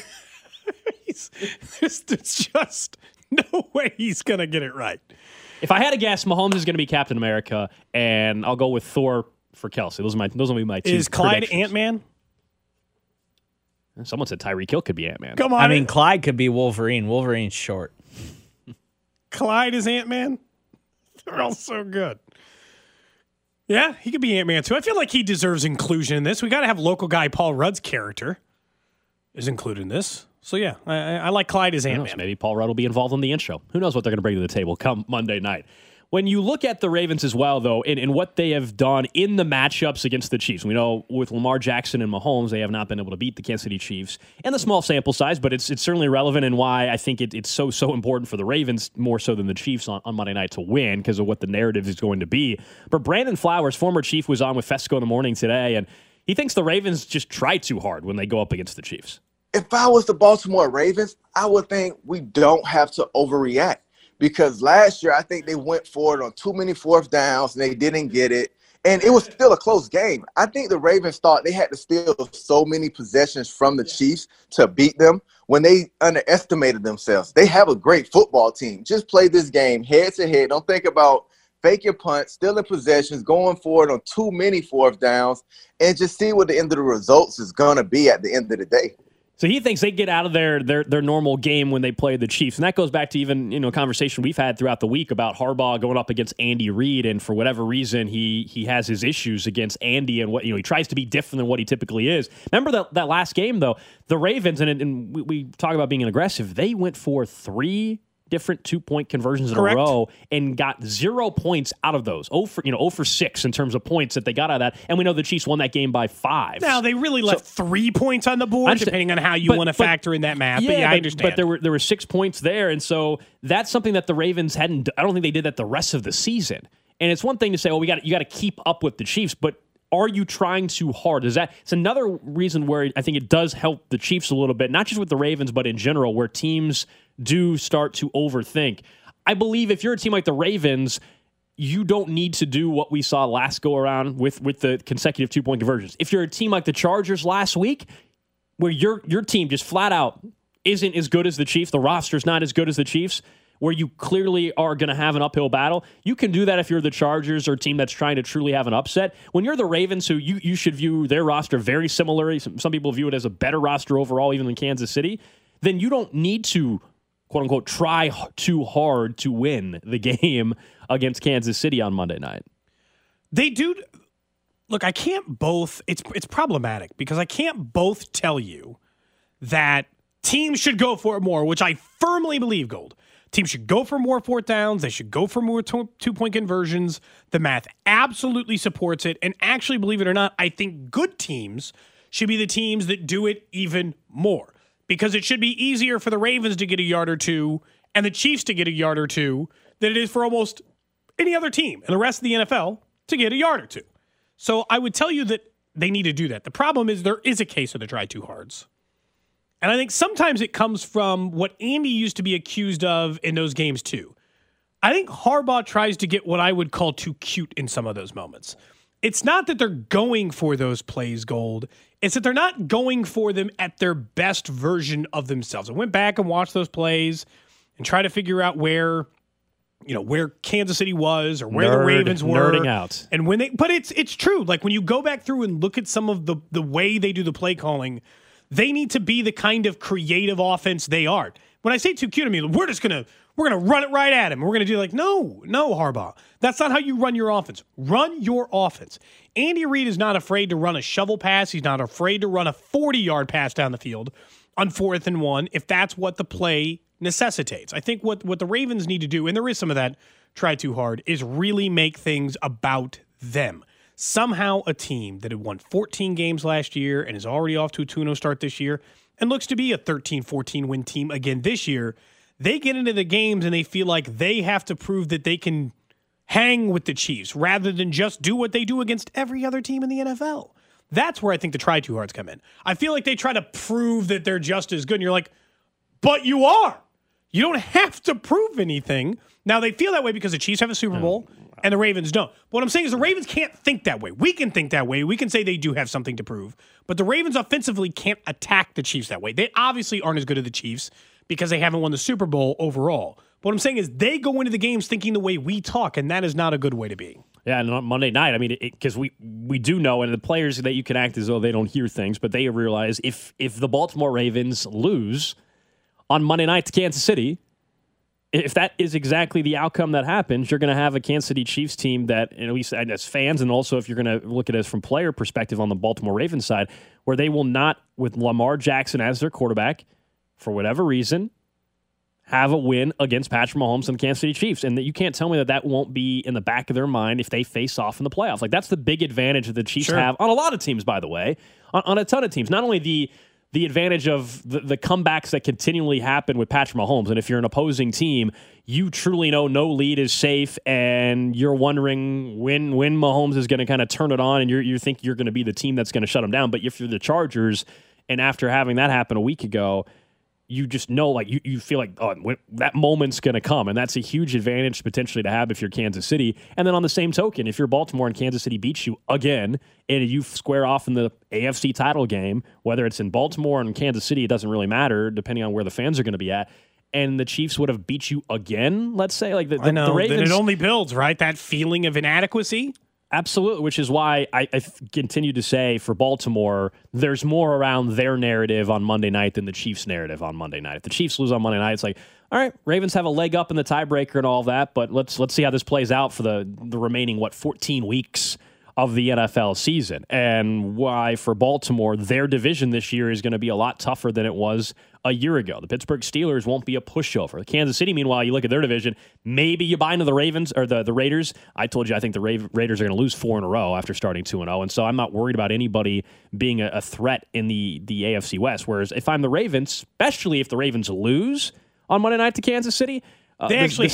[SPEAKER 5] There's just no way he's going to get it right.
[SPEAKER 3] If I had to guess, Mahomes is going to be Captain America, and I'll go with Thor for Kelsey. Those will be my two.
[SPEAKER 5] Is Clyde Ant-Man?
[SPEAKER 3] Someone said Tyreek Hill could be Ant-Man.
[SPEAKER 5] Come on.
[SPEAKER 8] I mean, Clyde could be Wolverine. Wolverine's short.
[SPEAKER 5] Clyde is Ant-Man? They're all so good. Yeah, he could be Ant-Man too. I feel like he deserves inclusion in this. We got to have local guy Paul Rudd's character is included in this. So, yeah, I like Clyde as Ant-Man.
[SPEAKER 3] Maybe Paul Rudd will be involved in the intro. Who knows what they're going to bring to the table come Monday night. When you look at the Ravens as well, though, in what they have done in the matchups against the Chiefs, we know with Lamar Jackson and Mahomes, they have not been able to beat the Kansas City Chiefs. And the small sample size, but it's certainly relevant in why I think it's so important for the Ravens, more so than the Chiefs on Monday night to win because of what the narrative is going to be. But Brandon Flowers, former Chief, was on with Fesco in the morning today, and he thinks the Ravens just try too hard when they go up against the Chiefs.
[SPEAKER 10] If I was the Baltimore Ravens, I would think we don't have to overreact because last year I think they went for it on too many fourth downs and they didn't get it, and it was still a close game. I think the Ravens thought they had to steal so many possessions from the Chiefs to beat them when they underestimated themselves. They have a great football team. Just play this game head to head. Don't think about fake your punt, stealing possessions, going for it on too many fourth downs, and just see what the end of the results is going to be at the end of the day.
[SPEAKER 3] So he thinks they get out of their normal game when they play the Chiefs. And that goes back to even, a conversation we've had throughout the week about Harbaugh going up against Andy Reid. And for whatever reason, he has his issues against Andy and what, he tries to be different than what he typically is. Remember that last game, though, the Ravens, and we talk about being aggressive, they went for 3 different 2-point conversions in a row and got 0 points out of those. 0 for 6 in terms of points that they got out of that. And we know the Chiefs won that game by 5.
[SPEAKER 5] Now, they really left 3 points on the board, depending on how you want to factor in that math. Yeah, I understand.
[SPEAKER 3] But there were 6 points there. And so that's something that the Ravens hadn't. I don't think they did that the rest of the season. And it's one thing to say, you got to keep up with the Chiefs, but are you trying too hard? It's another reason where I think it does help the Chiefs a little bit, not just with the Ravens, but in general, where teams do start to overthink. I believe if you're a team like the Ravens, you don't need to do what we saw last go around with the consecutive 2-point conversions. If you're a team like the Chargers last week, where your team just flat out isn't as good as the Chiefs, the roster's not as good as the Chiefs, where you clearly are going to have an uphill battle, you can do that if you're the Chargers or a team that's trying to truly have an upset. When you're the Ravens, who you should view their roster very similarly, some people view it as a better roster overall even than Kansas City, then you don't need to, quote-unquote, try too hard to win the game against Kansas City on Monday night.
[SPEAKER 5] They do. Look, I can't both. It's problematic because I can't both tell you that teams should go for it more, which I firmly believe, Gold. Teams should go for more 4th downs. They should go for more 2-point conversions. The math absolutely supports it. And actually, believe it or not, I think good teams should be the teams that do it even more. Because it should be easier for the Ravens to get a yard or 2 and the Chiefs to get a yard or 2 than it is for almost any other team in the rest of the NFL to get a yard or 2. So I would tell you that they need to do that. The problem is there is a case of the try too hards. And I think sometimes it comes from what Andy used to be accused of in those games too. I think Harbaugh tries to get what I would call too cute in some of those moments. It's not that they're going for those plays, Gold. It's that they're not going for them at their best version of themselves. I went back and watched those plays and tried to figure out where Kansas City was or where the Ravens were.
[SPEAKER 3] Nerding out.
[SPEAKER 5] And but it's true. Like when you go back through and look at some of the way they do the play calling, they need to be the kind of creative offense they are. When I say too cute, I mean, we're gonna run it right at him. We're gonna do no, Harbaugh. That's not how you run your offense. Run your offense. Andy Reid is not afraid to run a shovel pass. He's not afraid to run a 40-yard pass down the field on 4th and 1 if that's what the play necessitates. I think what the Ravens need to do, and there is some of that try too hard, is really make things about them. Somehow a team that had won 14 games last year and is already off to a 2-0 start this year and looks to be a 13-14 win team again this year, they get into the games and they feel like they have to prove that they can hang with the Chiefs rather than just do what they do against every other team in the NFL. That's where I think the try too hards come in. I feel like they try to prove that they're just as good, and you're like, but you are. You don't have to prove anything. Now, they feel that way because the Chiefs have a Super Bowl and the Ravens don't. But what I'm saying is the Ravens can't think that way. We can think that way. We can say they do have something to prove. But the Ravens offensively can't attack the Chiefs that way. They obviously aren't as good as the Chiefs because they haven't won the Super Bowl overall. But what I'm saying is they go into the games thinking the way we talk, and that is not a good way to be.
[SPEAKER 3] Yeah, and on Monday night, I mean, because we do know, and the players that you can act as though they don't hear things, but they realize if the Baltimore Ravens lose on Monday night to Kansas City, if that is exactly the outcome that happens, you're going to have a Kansas City Chiefs team that, at least as fans, and also if you're going to look at it from player perspective on the Baltimore Ravens side, where they will not, with Lamar Jackson as their quarterback, for whatever reason, have a win against Patrick Mahomes and the Kansas City Chiefs. And that you can't tell me that won't be in the back of their mind if they face off in the playoffs. Like, that's the big advantage that the Chiefs have on a lot of teams, by the way, on a ton of teams. Not only the advantage of the comebacks that continually happen with Patrick Mahomes. And if you're an opposing team, you truly know no lead is safe, and you're wondering when Mahomes is going to kind of turn it on, and you think you're going to be the team that's going to shut him down. But if you're the Chargers, and after having that happen a week ago, you just know, like, you feel like, that moment's going to come, and that's a huge advantage potentially to have if you're Kansas City. And then on the same token, if you're Baltimore and Kansas City beats you again, and you square off in the AFC title game, whether it's in Baltimore or in Kansas City, it doesn't really matter, depending on where the fans are going to be at, and the Chiefs would have beat you again, let's say. Like the
[SPEAKER 5] I know,
[SPEAKER 3] Ravens,
[SPEAKER 5] that it only builds, right? That feeling of inadequacy.
[SPEAKER 3] Absolutely, which is why I continue to say for Baltimore, there's more around their narrative on Monday night than the Chiefs' narrative on Monday night. If the Chiefs lose on Monday night, it's like, all right, Ravens have a leg up in the tiebreaker and all that, but let's see how this plays out for the remaining, 14 weeks of the NFL season. And why for Baltimore, their division this year is going to be a lot tougher than it was a year ago. The Pittsburgh Steelers won't be a pushover. Kansas City, meanwhile, you look at their division, maybe you buy into the Ravens or the Raiders. I told you I think the Raiders are going to lose 4 in a row after starting 2-0, and so I'm not worried about anybody being a threat in the AFC West. Whereas if I'm the Ravens, especially if the Ravens lose on Monday night to Kansas City, the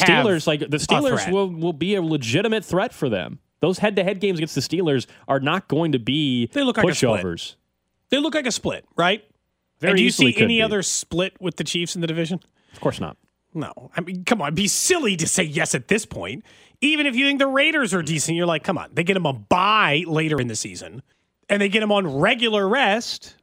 [SPEAKER 3] Steelers will be a legitimate threat for them. Those head-to-head games against the Steelers are not going to be pushovers.
[SPEAKER 5] They look like a split, right? And do you see any other split with the Chiefs in the division?
[SPEAKER 3] Of course not.
[SPEAKER 5] No. I mean, come on. It'd be silly to say yes at this point. Even if you think the Raiders are decent, you're like, come on. They get them a bye later in the season, and they get them on regular rest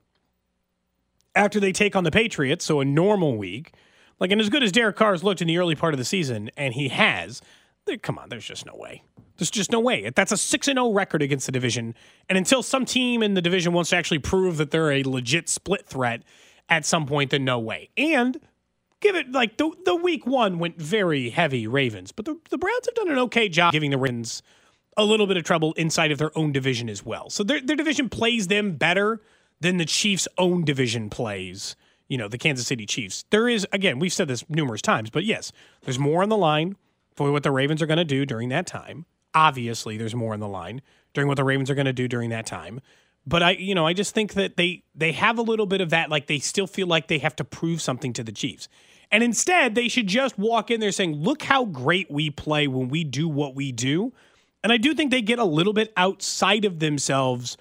[SPEAKER 5] after they take on the Patriots, so a normal week. Like, and as good as Derek Carr's looked in the early part of the season, and he has, come on, there's just no way. There's just no way. That's a 6-0 record against the division. And until some team in the division wants to actually prove that they're a legit split threat at some point, then no way. And give it, like, the week one went very heavy Ravens. But the Browns have done an okay job giving the Ravens a little bit of trouble inside of their own division as well. So their division plays them better than the Chiefs' own division plays, the Kansas City Chiefs. There is, again, we've said this numerous times, but yes, there's more on the line for what the Ravens are going to do during that time. Obviously, there's more on the line during what the Ravens are going to do during that time. But I just think that they have a little bit of that, like they still feel like they have to prove something to the Chiefs. And instead, they should just walk in there saying, look how great we play when we do what we do. And I do think they get a little bit outside of themselves,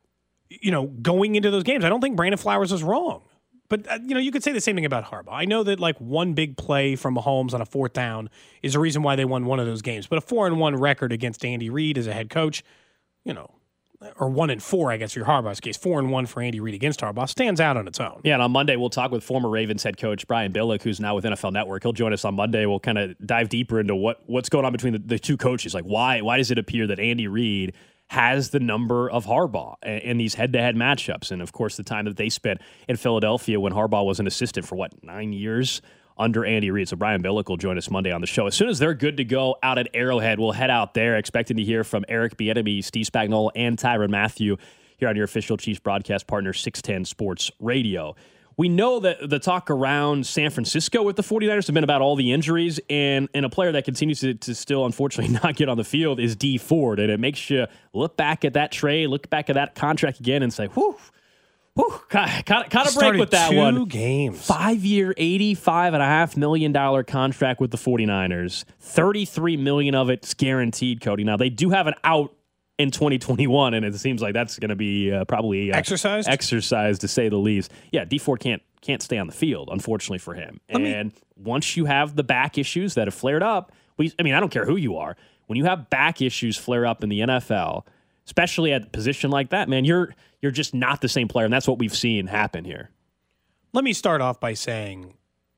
[SPEAKER 5] going into those games. I don't think Brandon Flowers is wrong. But, you could say the same thing about Harbaugh. I know that, one big play from Mahomes on a 4th down is the reason why they won one of those games. But a 4-1 record against Andy Reid as a head coach, or 1-4, I guess, for Harbaugh's case. 4-1 for Andy Reid against Harbaugh stands out on its own.
[SPEAKER 3] Yeah, and on Monday, we'll talk with former Ravens head coach Brian Billick, who's now with NFL Network. He'll join us on Monday. We'll kind of dive deeper into what's going on between the two coaches. Like, why does it appear that Andy Reid has the number of Harbaugh in these head-to-head matchups? And, of course, the time that they spent in Philadelphia when Harbaugh was an assistant for, 9 years under Andy Reid. So Brian Billick will join us Monday on the show. As soon as they're good to go out at Arrowhead, we'll head out there, expecting to hear from Eric Bieniemy, Steve Spagnuolo, and Tyrann Mathieu here on your official Chiefs broadcast partner, 610 Sports Radio. We know that the talk around San Francisco with the 49ers have been about all the injuries, and a player that continues to still, unfortunately, not get on the field is Dee Ford. And it makes you look back at that trade, look back at that contract again and say, whew, caught a break with that one.
[SPEAKER 5] 2 games.
[SPEAKER 3] 5-year, $85.5 million contract with the 49ers. $33 million of it's guaranteed, Cody. Now, they do have an out in 2021, and it seems like that's going to be probably exercised to say the least. Yeah, Dee Ford can't stay on the field, unfortunately for him. Once you have the back issues that have flared up, I don't care who you are. When you have back issues flare up in the NFL, especially at a position like that, man, you're just not the same player, and that's what we've seen happen here.
[SPEAKER 5] Let me start off by saying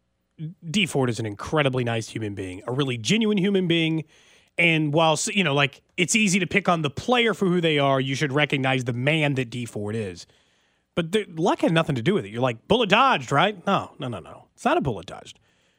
[SPEAKER 5] Dee Ford is an incredibly nice human being, a really genuine human being. And while, it's easy to pick on the player for who they are, you should recognize the man that Dee Ford is. But luck had nothing to do with it. You're like, bullet dodged, right? No. It's not a bullet dodged.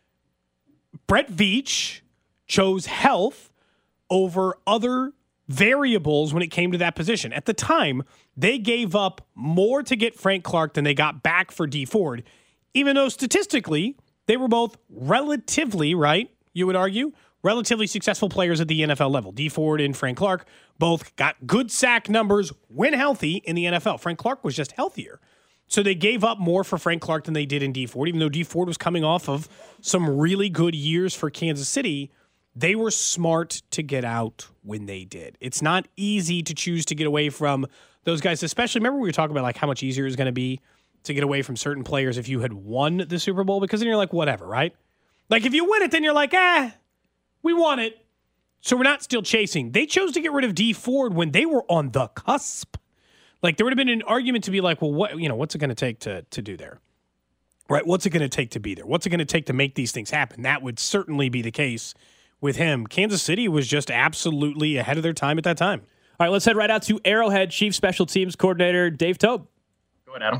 [SPEAKER 5] Brett Veach chose health over other variables when it came to that position. At the time, they gave up more to get Frank Clark than they got back for Dee Ford, even though statistically, they were both relatively, right, you would argue, relatively successful players at the NFL level. Dee Ford and Frank Clark both got good sack numbers when healthy in the NFL. Frank Clark was just healthier. So they gave up more for Frank Clark than they did in Dee Ford. Even though Dee Ford was coming off of some really good years for Kansas City, they were smart to get out when they did. It's not easy to choose to get away from those guys, especially, remember we were talking about how much easier it's going to be to get away from certain players if you had won the Super Bowl, because then you're like, whatever, right? Like if you win it, then you're like, we won it, so we're not still chasing. They chose to get rid of Dee Ford when they were on the cusp. Like, there would have been an argument to be like, well, what's it going to take to do there? Right? What's it going to take to be there? What's it going to take to make these things happen? That would certainly be the case with him. Kansas City was just absolutely ahead of their time at that time.
[SPEAKER 3] All right, let's head right out to Arrowhead. Chief Special Teams Coordinator Dave Toub.
[SPEAKER 11] Go ahead,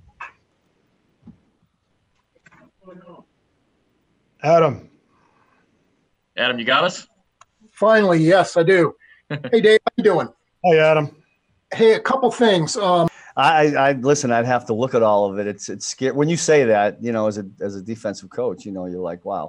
[SPEAKER 11] Adam. Adam, you got us?
[SPEAKER 12] Finally, yes, I do. Hey, Dave, how you doing?
[SPEAKER 11] Hey, Adam.
[SPEAKER 12] Hey, a couple things.
[SPEAKER 13] I listen. I'd have to look at all of it. It's scary when you say that. As a defensive coach, you're like, wow.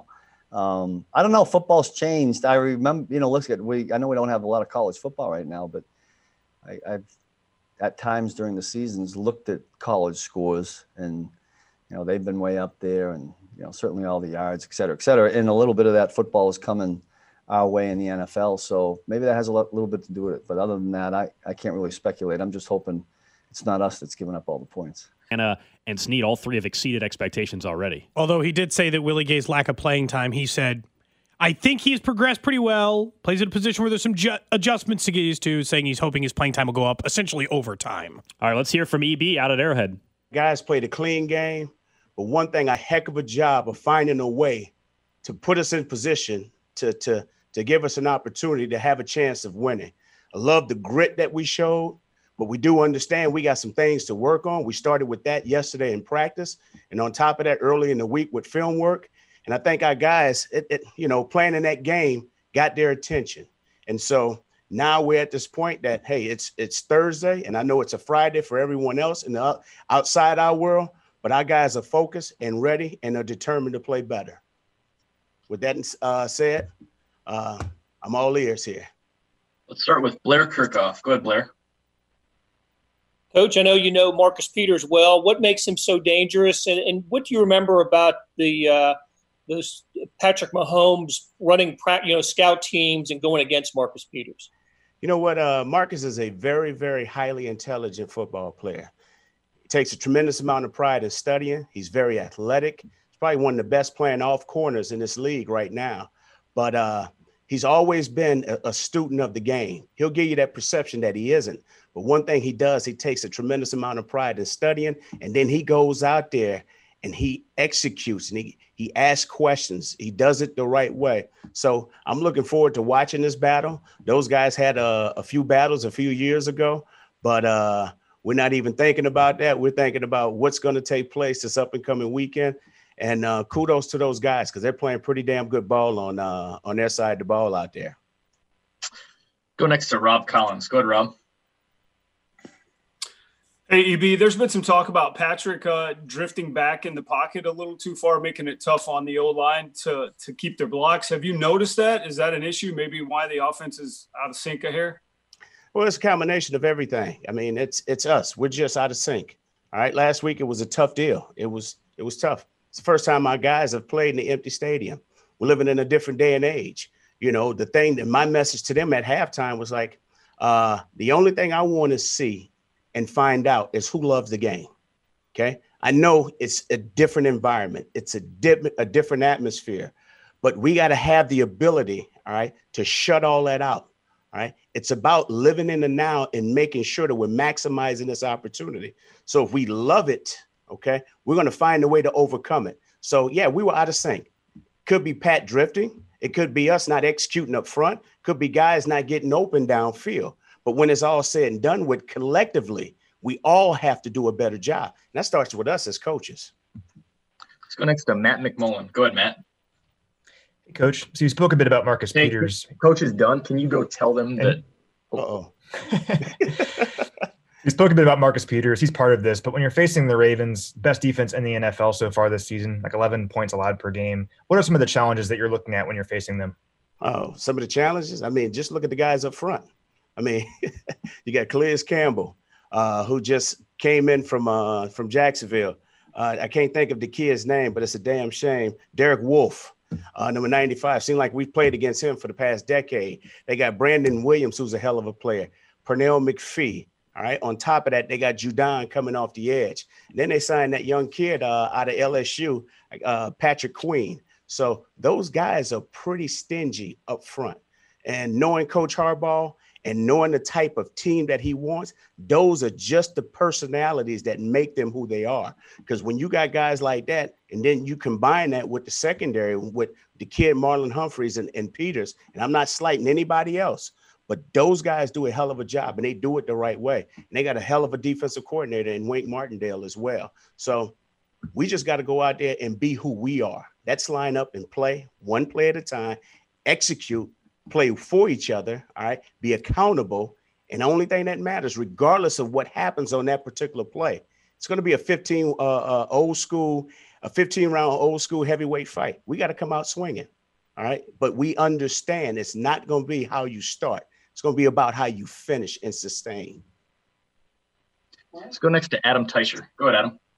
[SPEAKER 13] I don't know. Football's changed. I remember, I know we don't have a lot of college football right now, but I've at times during the seasons looked at college scores, and they've been way up there, and certainly all the yards, et cetera, et cetera. And a little bit of that football is coming our way in the NFL. So maybe that has a little bit to do with it. But other than that, I can't really speculate. I'm just hoping it's not us that's giving up all the points.
[SPEAKER 3] And Snead, all three have exceeded expectations already.
[SPEAKER 5] Although he did say that Willie Gay's lack of playing time, he said, I think he's progressed pretty well, plays in a position where there's some adjustments to get used to, saying he's hoping his playing time will go up essentially over time.
[SPEAKER 3] All right, let's hear from EB out at Arrowhead.
[SPEAKER 14] Guys played a clean game, but one thing, a heck of a job of finding a way to put us in position to give us an opportunity to have a chance of winning. I love the grit that we showed, but we do understand we got some things to work on. We started with that yesterday in practice, and on top of that, early in the week with film work. And I think our guys, playing in that game got their attention. And so now we're at this point that, hey, it's Thursday, and I know it's a Friday for everyone else in the outside our world, but our guys are focused and ready and are determined to play better. With that said, I'm all ears here.
[SPEAKER 11] Let's start with Blair Kirchhoff. Go ahead, Blair.
[SPEAKER 15] Coach, I know you know Marcus Peters well. What makes him so dangerous, and what do you remember about those Patrick Mahomes running scout teams and going against Marcus Peters?
[SPEAKER 14] You know what? Marcus is a very, very highly intelligent football player. He takes a tremendous amount of pride in studying. He's very athletic. He's probably one of the best playing off corners in this league right now. But he's always been a student of the game. He'll give you that perception that he isn't. But one thing he does, he takes a tremendous amount of pride in studying, and then he goes out there and he executes and he asks questions. He does it the right way. So I'm looking forward to watching this battle. Those guys had a few battles a few years ago, but we're not even thinking about that. We're thinking about what's going to take place this up and coming weekend. And kudos to those guys because they're playing pretty damn good ball on their side of the ball out there.
[SPEAKER 11] Go next to Rob Collins. Go ahead, Rob.
[SPEAKER 16] Hey, EB, there's been some talk about Patrick drifting back in the pocket a little too far, making it tough on the O-line to keep their blocks. Have you noticed that? Is that an issue? Maybe why the offense is out of sync here?
[SPEAKER 14] Well, it's a combination of everything. I mean, it's us. We're just out of sync. All right. Last week, it was a tough deal. It was tough. It's the first time our guys have played in the empty stadium. We're living in a different day and age. The thing that my message to them at halftime was like, the only thing I want to see and find out is who loves the game. Okay. I know it's a different environment. It's a different atmosphere, but we got to have the ability, all right, to shut all that out. All right. It's about living in the now and making sure that we're maximizing this opportunity. So if we love it, okay, we're going to find a way to overcome it. So yeah, we were out of sync. Could be Pat drifting. It could be us not executing up front. Could be guys not getting open downfield. But when it's all said and done with, collectively, we all have to do a better job. And that starts with us as coaches.
[SPEAKER 11] Let's go next to Matt McMullen. Go ahead, Matt.
[SPEAKER 17] Hey, Coach. So you spoke a bit about Marcus Peters.
[SPEAKER 11] Coach is done. Can you go tell them that?
[SPEAKER 14] Uh-oh.
[SPEAKER 17] You spoke a bit about Marcus Peters. He's part of this. But when you're facing the Ravens, best defense in the NFL so far this season, like 11 points allowed per game, what are some of the challenges that you're looking at when you're facing them?
[SPEAKER 14] Oh, some of the challenges? I mean, just look at the guys up front. I mean, you got Calais Campbell, who just came in from Jacksonville. I can't think of the kid's name, but it's a damn shame. Derek Wolfe, number 95. Seemed like we've played against him for the past decade. They got Brandon Williams, who's a hell of a player. Pernell McPhee. All right. On top of that, they got Judon coming off the edge. And then they signed that young kid out of LSU, Patrick Queen. So those guys are pretty stingy up front. And knowing Coach Harbaugh and knowing the type of team that he wants, those are just the personalities that make them who they are. Because when you got guys like that, and then you combine that with the secondary, with the kid Marlon Humphreys and Peters, and I'm not slighting anybody else, But those guys do a hell of a job, and they do it the right way. And they got a hell of a defensive coordinator in Wink Martindale as well. So we just got to go out there and be who we are. Let's line up and play one play at a time, execute, play for each other, all right, be accountable. And the only thing that matters, regardless of what happens on that particular play, it's going to be a 15-round old school heavyweight fight. We got to come out swinging, all right? But we understand it's not going to be how you start. It's going to be about how you finish and sustain.
[SPEAKER 11] Let's go next to Adam Teicher. Go ahead, Adam.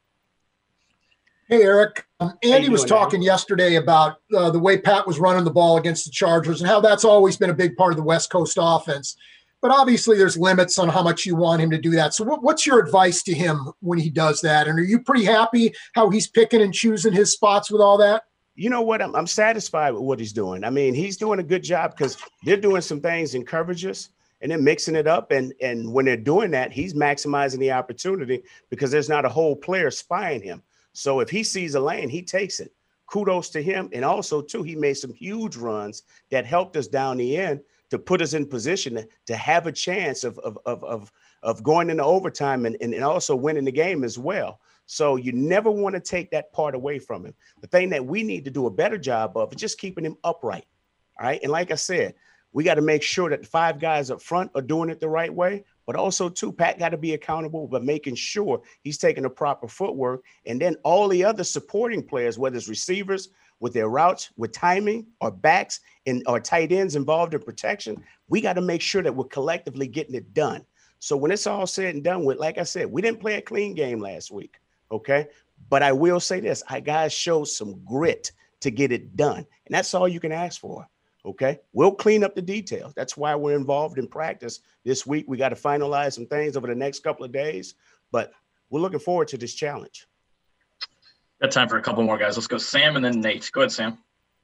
[SPEAKER 12] Hey, Eric. Andy was talking yesterday about the way Pat was running the ball against the Chargers and how that's always been a big part of the West Coast offense. But obviously there's limits on how much you want him to do that. So what's your advice to him when he does that? And are you pretty happy how he's picking and choosing his spots with all that?
[SPEAKER 14] You know what? I'm satisfied with what he's doing. I mean, he's doing a good job because they're doing some things in coverages and then mixing it up. And when they're doing that, he's maximizing the opportunity because there's not a whole player spying him. So if he sees a lane, he takes it. Kudos to him. And also, too, he made some huge runs that helped us down the end to put us in position to have a chance of going into overtime and also winning the game as well. So you never want to take that part away from him. The thing that we need to do a better job of is just keeping him upright. All right. And like I said, we got to make sure that the five guys up front are doing it the right way. But also, too, Pat got to be accountable, but making sure he's taking the proper footwork. And then all the other supporting players, whether it's receivers, with their routes, with timing, or backs, or tight ends involved in protection, we got to make sure that we're collectively getting it done. So when it's all said and done with, like I said, we didn't play a clean game last week, okay? But I will say this, our guys showed some grit to get it done. And that's all you can ask for, okay? We'll clean up the details. That's why we're involved in practice this week. We got to finalize some things over the next couple of days, but we're looking forward to this challenge.
[SPEAKER 11] Got time for a couple more guys. Let's go Sam and then Nate. Go ahead, Sam.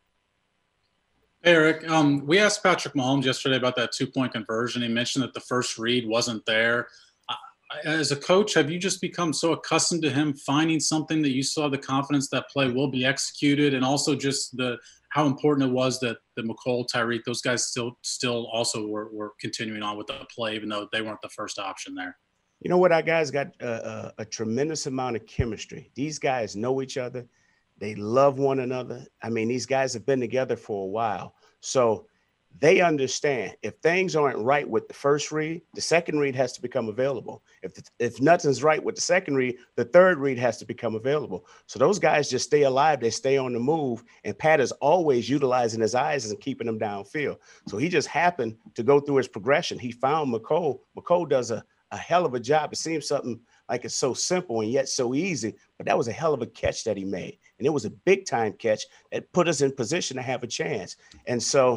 [SPEAKER 18] Hey, Eric. We asked Patrick Mahomes yesterday about that 2-point conversion. He mentioned that the first read wasn't there. As a coach, have you just become so accustomed to him finding something that you saw the confidence that play will be executed, and also just how important it was that the McCole, Tyreek, those guys still also were continuing on with the play, even though they weren't the first option there?
[SPEAKER 14] You know what? Our guys got a tremendous amount of chemistry. These guys know each other. They love one another. I mean, these guys have been together for a while. So they understand if things aren't right with the first read, the second read has to become available. If nothing's right with the second read, the third read has to become available. So those guys just stay alive. They stay on the move. And Pat is always utilizing his eyes and keeping them downfield. So he just happened to go through his progression. He found McCole. McCole does a hell of a job. It seems something like it's so simple and yet so easy, but that was a hell of a catch that he made. And it was a big time catch that put us in position to have a chance. And so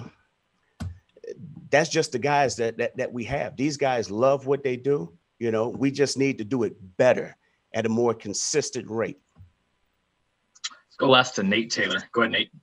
[SPEAKER 14] that's just the guys that we have. These guys love what they do. You know, we just need to do it better at a more consistent rate.
[SPEAKER 11] Let's go last to Nate Taylor. Go ahead, Nate.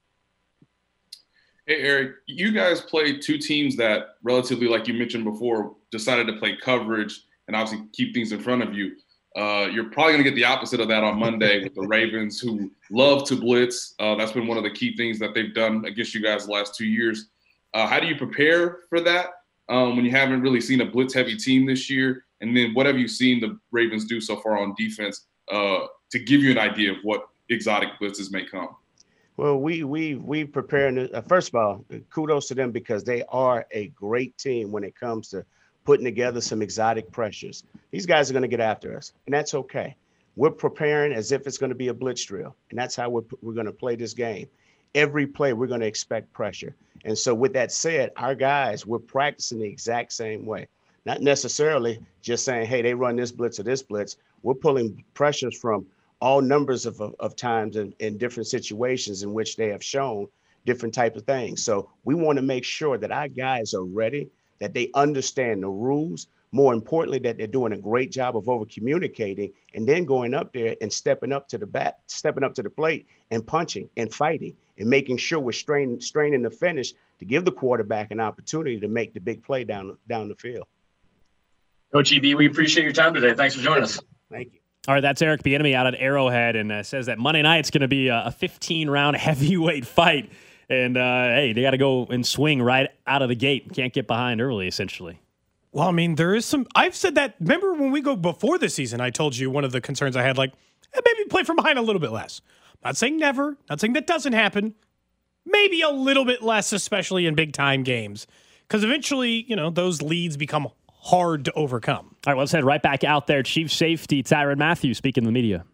[SPEAKER 19] Hey, Eric, you guys played two teams that relatively, like you mentioned before, decided to play coverage and obviously keep things in front of you. You're probably going to get the opposite of that on Monday with the Ravens, who love to blitz. That's been one of the key things that they've done against you guys the last 2 years. How do you prepare for that when you haven't really seen a blitz-heavy team this year? And then what have you seen the Ravens do so far on defense to give you an idea of what exotic blitzes may come?
[SPEAKER 14] Well, we prepare. First of all, kudos to them because they are a great team when it comes to putting together some exotic pressures. These guys are going to get after us, and that's okay. We're preparing as if it's going to be a blitz drill, and that's how we're going to play this game. Every play, we're going to expect pressure. And so with that said, our guys, we're practicing the exact same way. Not necessarily just saying, hey, they run this blitz or this blitz. We're pulling pressures from all numbers of times in different situations in which they have shown different types of things. So we want to make sure that our guys are ready, that they understand the rules. More importantly, that they're doing a great job of over communicating and then going up there and stepping up to the plate and punching and fighting and making sure we're straining the finish to give the quarterback an opportunity to make the big play down the field.
[SPEAKER 11] Coach EB, we appreciate your time today. Thanks for joining us.
[SPEAKER 14] Thank you.
[SPEAKER 3] All right, that's Eric Bieniemy out at Arrowhead and says that Monday night's going to be a 15-round heavyweight fight. And, hey, they got to go and swing right out of the gate. Can't get behind early, essentially.
[SPEAKER 5] Well, I mean, there is some – I've said that – remember when we go before the season, I told you one of the concerns I had, like, maybe play from behind a little bit less. Not saying never, not saying that doesn't happen. Maybe a little bit less, especially in big-time games. Because eventually, those leads become hard to overcome.
[SPEAKER 3] All right, let's head right back out there. Chief safety Tyrann Mathieu speaking to the media.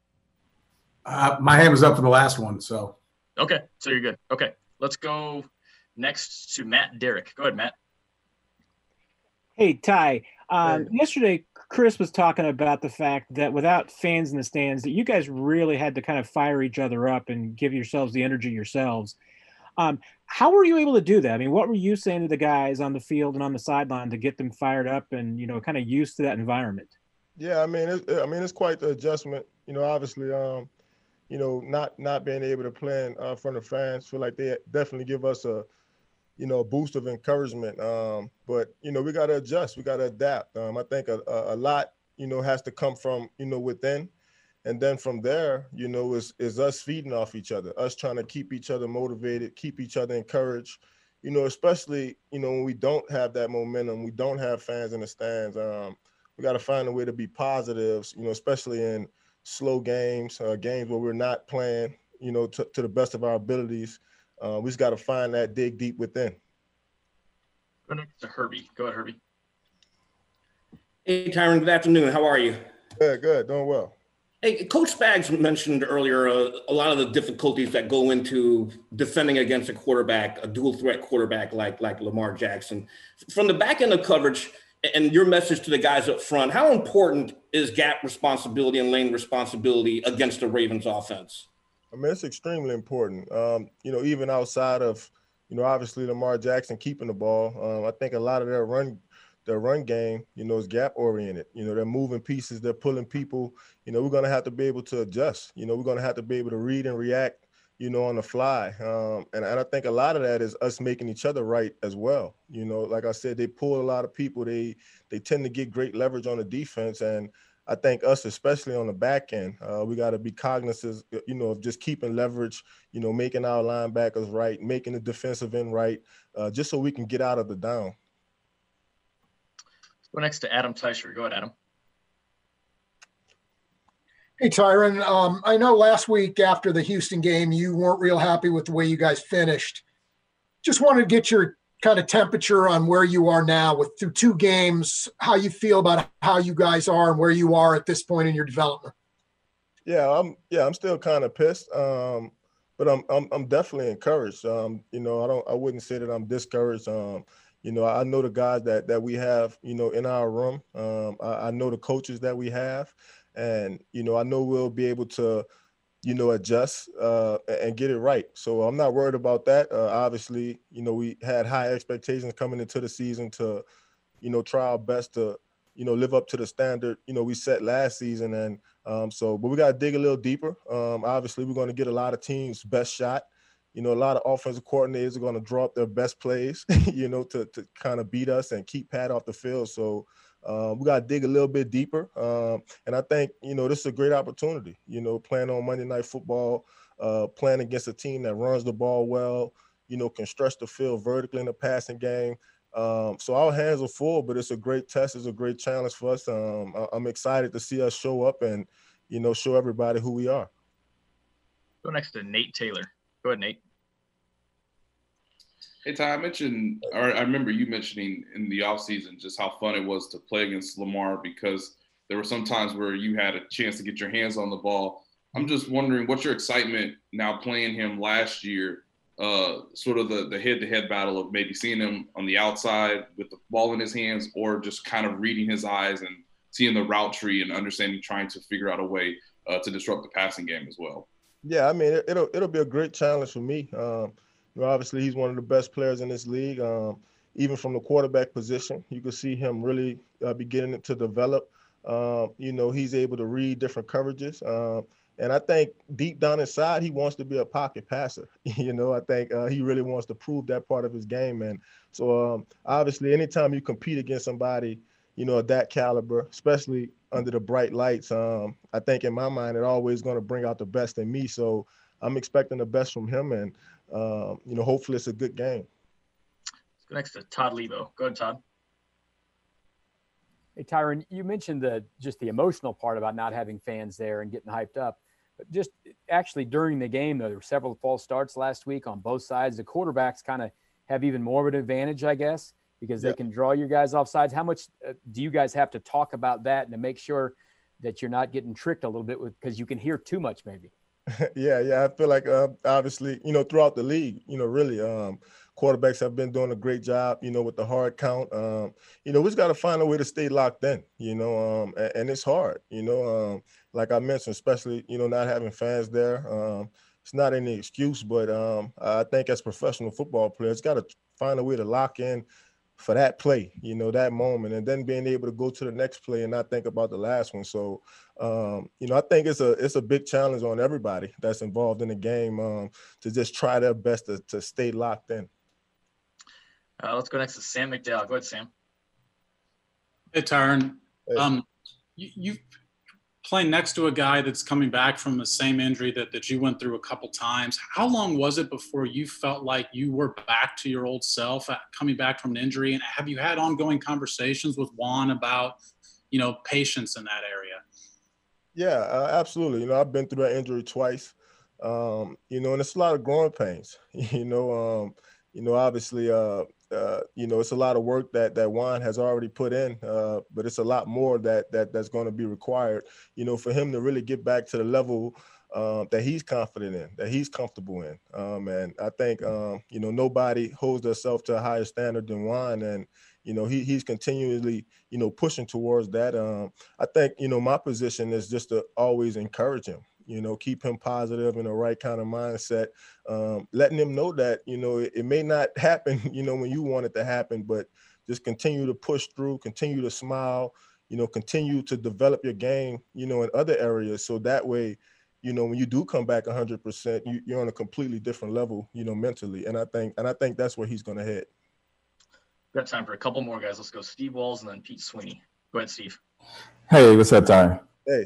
[SPEAKER 20] My hand was up for the last one, so.
[SPEAKER 11] Okay, so you're good. Okay, let's go next to Matt Derrick. Go ahead, Matt.
[SPEAKER 21] Hey, Ty. Yesterday, Chris was talking about the fact that without fans in the stands, that you guys really had to kind of fire each other up and give yourselves the energy yourselves. How were you able to do that? I mean, what were you saying to the guys on the field and on the sideline to get them fired up and, kind of used to that environment?
[SPEAKER 22] Yeah, it's quite the adjustment. Obviously, not being able to play in front of fans, feel like they definitely give us a boost of encouragement. But we got to adjust, we got to adapt. I think a lot, has to come from, within. And then from there, is us feeding off each other, us trying to keep each other motivated, keep each other encouraged, especially, when we don't have that momentum, we don't have fans in the stands. We got to find a way to be positives, especially in slow games, games where we're not playing, to the best of our abilities. We just got to find that dig deep within.
[SPEAKER 11] Go next to Herbie. Go ahead, Herbie.
[SPEAKER 23] Hey, Tyrann, good afternoon. How are you?
[SPEAKER 22] Good, doing well.
[SPEAKER 23] Hey, Coach Spags mentioned earlier a lot of the difficulties that go into defending against a quarterback, a dual threat quarterback like Lamar Jackson. From the back end of coverage and your message to the guys up front, how important is gap responsibility and lane responsibility against the Ravens offense?
[SPEAKER 22] It's extremely important. Even outside of, obviously Lamar Jackson keeping the ball, I think a lot of their run game, is gap oriented. They're moving pieces, they're pulling people. We're going to have to be able to adjust. We're going to have to be able to read and react, on the fly. And I think a lot of that is us making each other right as well. Like I said, they pull a lot of people. They tend to get great leverage on the defense. And I think us, especially on the back end, we got to be cognizant, of just keeping leverage, making our linebackers right, making the defensive end right, just so we can get out of the down.
[SPEAKER 11] Let's go next to Adam Teicher. Go ahead, Adam.
[SPEAKER 12] Hey, Tyrann, I know last week after the Houston game, you weren't real happy with the way you guys finished. Just wanted to get your kind of temperature on where you are now through 2 games, how you feel about how you guys are and where you are at this point in your development.
[SPEAKER 22] I'm still kind of pissed, but I'm definitely encouraged. I wouldn't say that I'm discouraged. I know the guys that we have, in our room. I know the coaches that we have, and I know we'll be able to adjust and get it right. So I'm not worried about that. Obviously, we had high expectations coming into the season to, try our best to, live up to the standard, we set last season. And but we got to dig a little deeper. Obviously, we're going to get a lot of teams' best shot. A lot of offensive coordinators are going to draw up their best plays, to kind of beat us and keep Pat off the field. So we got to dig a little bit deeper. And I think, this is a great opportunity, playing on Monday Night Football, playing against a team that runs the ball well, can stretch the field vertically in the passing game. So our hands are full, but it's a great test. It's a great challenge for us. I'm excited to see us show up and, show everybody who we are.
[SPEAKER 11] Go next to Nate Taylor. Go ahead, Nate.
[SPEAKER 19] Hey, Ty, I remember you mentioning in the offseason just how fun it was to play against Lamar because there were some times where you had a chance to get your hands on the ball. I'm just wondering, what's your excitement now playing him last year, sort of the head-to-head battle of maybe seeing him on the outside with the ball in his hands or just kind of reading his eyes and seeing the route tree and understanding, trying to figure out a way to disrupt the passing game as well?
[SPEAKER 22] Yeah, it'll be a great challenge for me. Obviously, he's one of the best players in this league. Even from the quarterback position, you can see him really beginning to develop. He's able to read different coverages. And I think deep down inside, he wants to be a pocket passer. I think he really wants to prove that part of his game. And so, obviously, anytime you compete against somebody, of that caliber, especially under the bright lights, I think in my mind, it's always going to bring out the best in me. So I'm expecting the best from him, and hopefully it's a good game.
[SPEAKER 11] Let's go next to Todd Lebo. Go ahead, Todd.
[SPEAKER 1] Hey, Tyron, you mentioned just the emotional part about not having fans there and getting hyped up. But just actually during the game, though, there were several false starts last week on both sides. The quarterbacks kind of have even more of an advantage, I guess, because they can draw your guys off sides. How much do you guys have to talk about that and to make sure that you're not getting tricked a little bit because you can hear too much maybe?
[SPEAKER 22] Yeah. I feel like obviously, throughout the league, really, quarterbacks have been doing a great job, with the hard count. We just got to find a way to stay locked in, and it's hard, like I mentioned, especially, not having fans there. It's not any excuse, but I think as professional football players, got to find a way to lock in for that play, that moment, and then being able to go to the next play and not think about the last one. So, I think it's a big challenge on everybody that's involved in the game to just try their best to stay locked in.
[SPEAKER 11] Let's go next to Sam McDowell. Go ahead, Sam.
[SPEAKER 18] Hey, Tyron. You playing next to a guy that's coming back from the same injury that you went through a couple times. How long was it before you felt like you were back to your old self coming back from an injury? And have you had ongoing conversations with Juan about, patience in that area? Yeah,
[SPEAKER 22] absolutely. I've been through that injury twice, and it's a lot of growing pains, obviously, it's a lot of work that Juan has already put in, but it's a lot more that's going to be required, for him to really get back to the level that he's confident in, that he's comfortable in. And I think, nobody holds themselves to a higher standard than Juan. And, he's continually, pushing towards that. I think, my position is just to always encourage him. Keep him positive in the right kind of mindset, letting him know that, it may not happen, when you want it to happen, but just continue to push through, continue to smile, continue to develop your game, in other areas. So that way, when you do come back 100%, you're on a completely different level, mentally. And I think that's where he's going to head.
[SPEAKER 11] We've got time for a couple more guys. Let's go Steve Walls and then Pete Sweeney. Go ahead, Steve.
[SPEAKER 2] Hey, what's up, Tyron?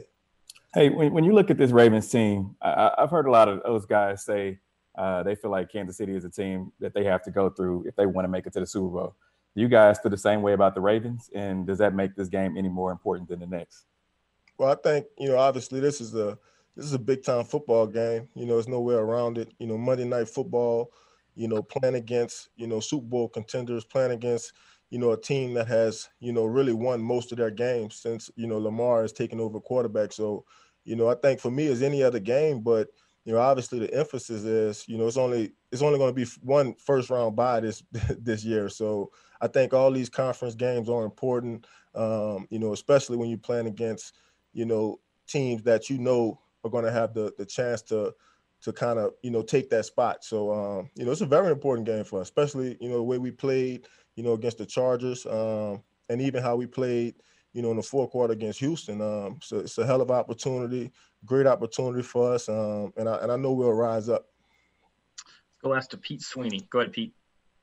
[SPEAKER 22] Hey,
[SPEAKER 2] when you look at this Ravens team, I've heard a lot of those guys say they feel like Kansas City is a team that they have to go through if they want to make it to the Super Bowl. Do you guys feel the same way about the Ravens? And does that make this game any more important than the next?
[SPEAKER 22] Well, I think, obviously this is a big-time football game. There's no way around it. Monday Night Football, playing against, Super Bowl contenders, playing against, a team that has, really won most of their games since, Lamar has taken over quarterback. So, I think for me, it's any other game, but, obviously the emphasis is, it's only going to be one first-round bye this year. So I think all these conference games are important, especially when you're playing against, teams that are going to have the chance to kind of, take that spot. So, it's a very important game for us, especially, the way we played, against the Chargers, and even how we played, in the fourth quarter against Houston. So it's a hell of an opportunity, great opportunity for us, and I know we'll rise up.
[SPEAKER 11] Let's go last to Pete Sweeney. Go ahead, Pete.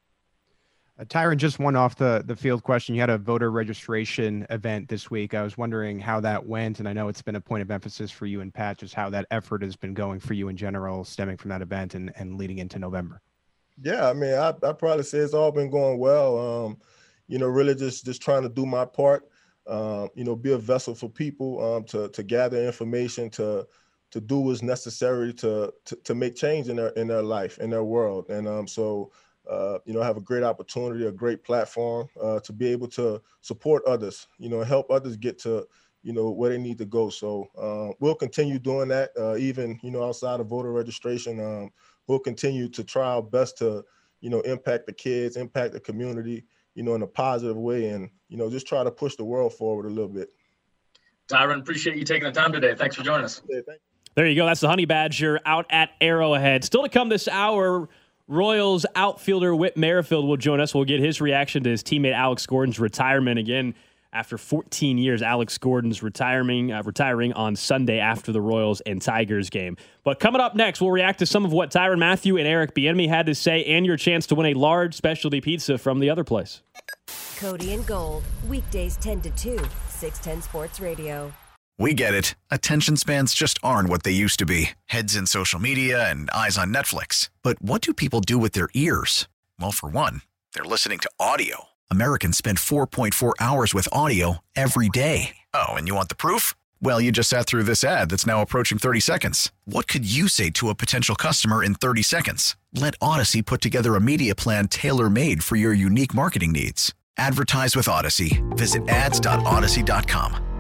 [SPEAKER 4] Tyron, just one off the field question. You had a voter registration event this week. I was wondering how that went, and I know it's been a point of emphasis for you and Pat, just how that effort has been going for you in general, stemming from that event and leading into November.
[SPEAKER 22] Yeah, I mean, I probably say it's all been going well. Really just trying to do my part. Be a vessel for people to gather information, to do what's necessary to make change in their life, in their world. And so have a great opportunity, a great platform to be able to support others, help others get to, where they need to go. So we'll continue doing that, even, outside of voter registration. We'll continue to try our best to, impact the kids, impact the community, in a positive way, and, just try to push the world forward a little bit.
[SPEAKER 11] Tyron, appreciate you taking the time today. Thanks for joining us.
[SPEAKER 3] There you go. That's the Honey Badger out at Arrowhead. Still to come this hour, Royals outfielder Whit Merrifield will join us. We'll get his reaction to his teammate Alex Gordon's retirement. Again, after 14 years, Alex Gordon's retiring on Sunday after the Royals and Tigers game. But coming up next, we'll react to some of what Tyrann Mathieu and Eric Bieniemy had to say and your chance to win a large specialty pizza from the other place.
[SPEAKER 9] Cody and Gold, weekdays 10 to 2, 610 Sports Radio.
[SPEAKER 6] We get it. Attention spans just aren't what they used to be. Heads in social media and eyes on Netflix. But what do people do with their ears? Well, for one, they're listening to audio. Americans spend 4.4 hours with audio every day. Oh, and you want the proof? Well, you just sat through this ad that's now approaching 30 seconds. What could you say to a potential customer in 30 seconds? Let Odyssey put together a media plan tailor-made for your unique marketing needs. Advertise with Odyssey. Visit ads.odyssey.com.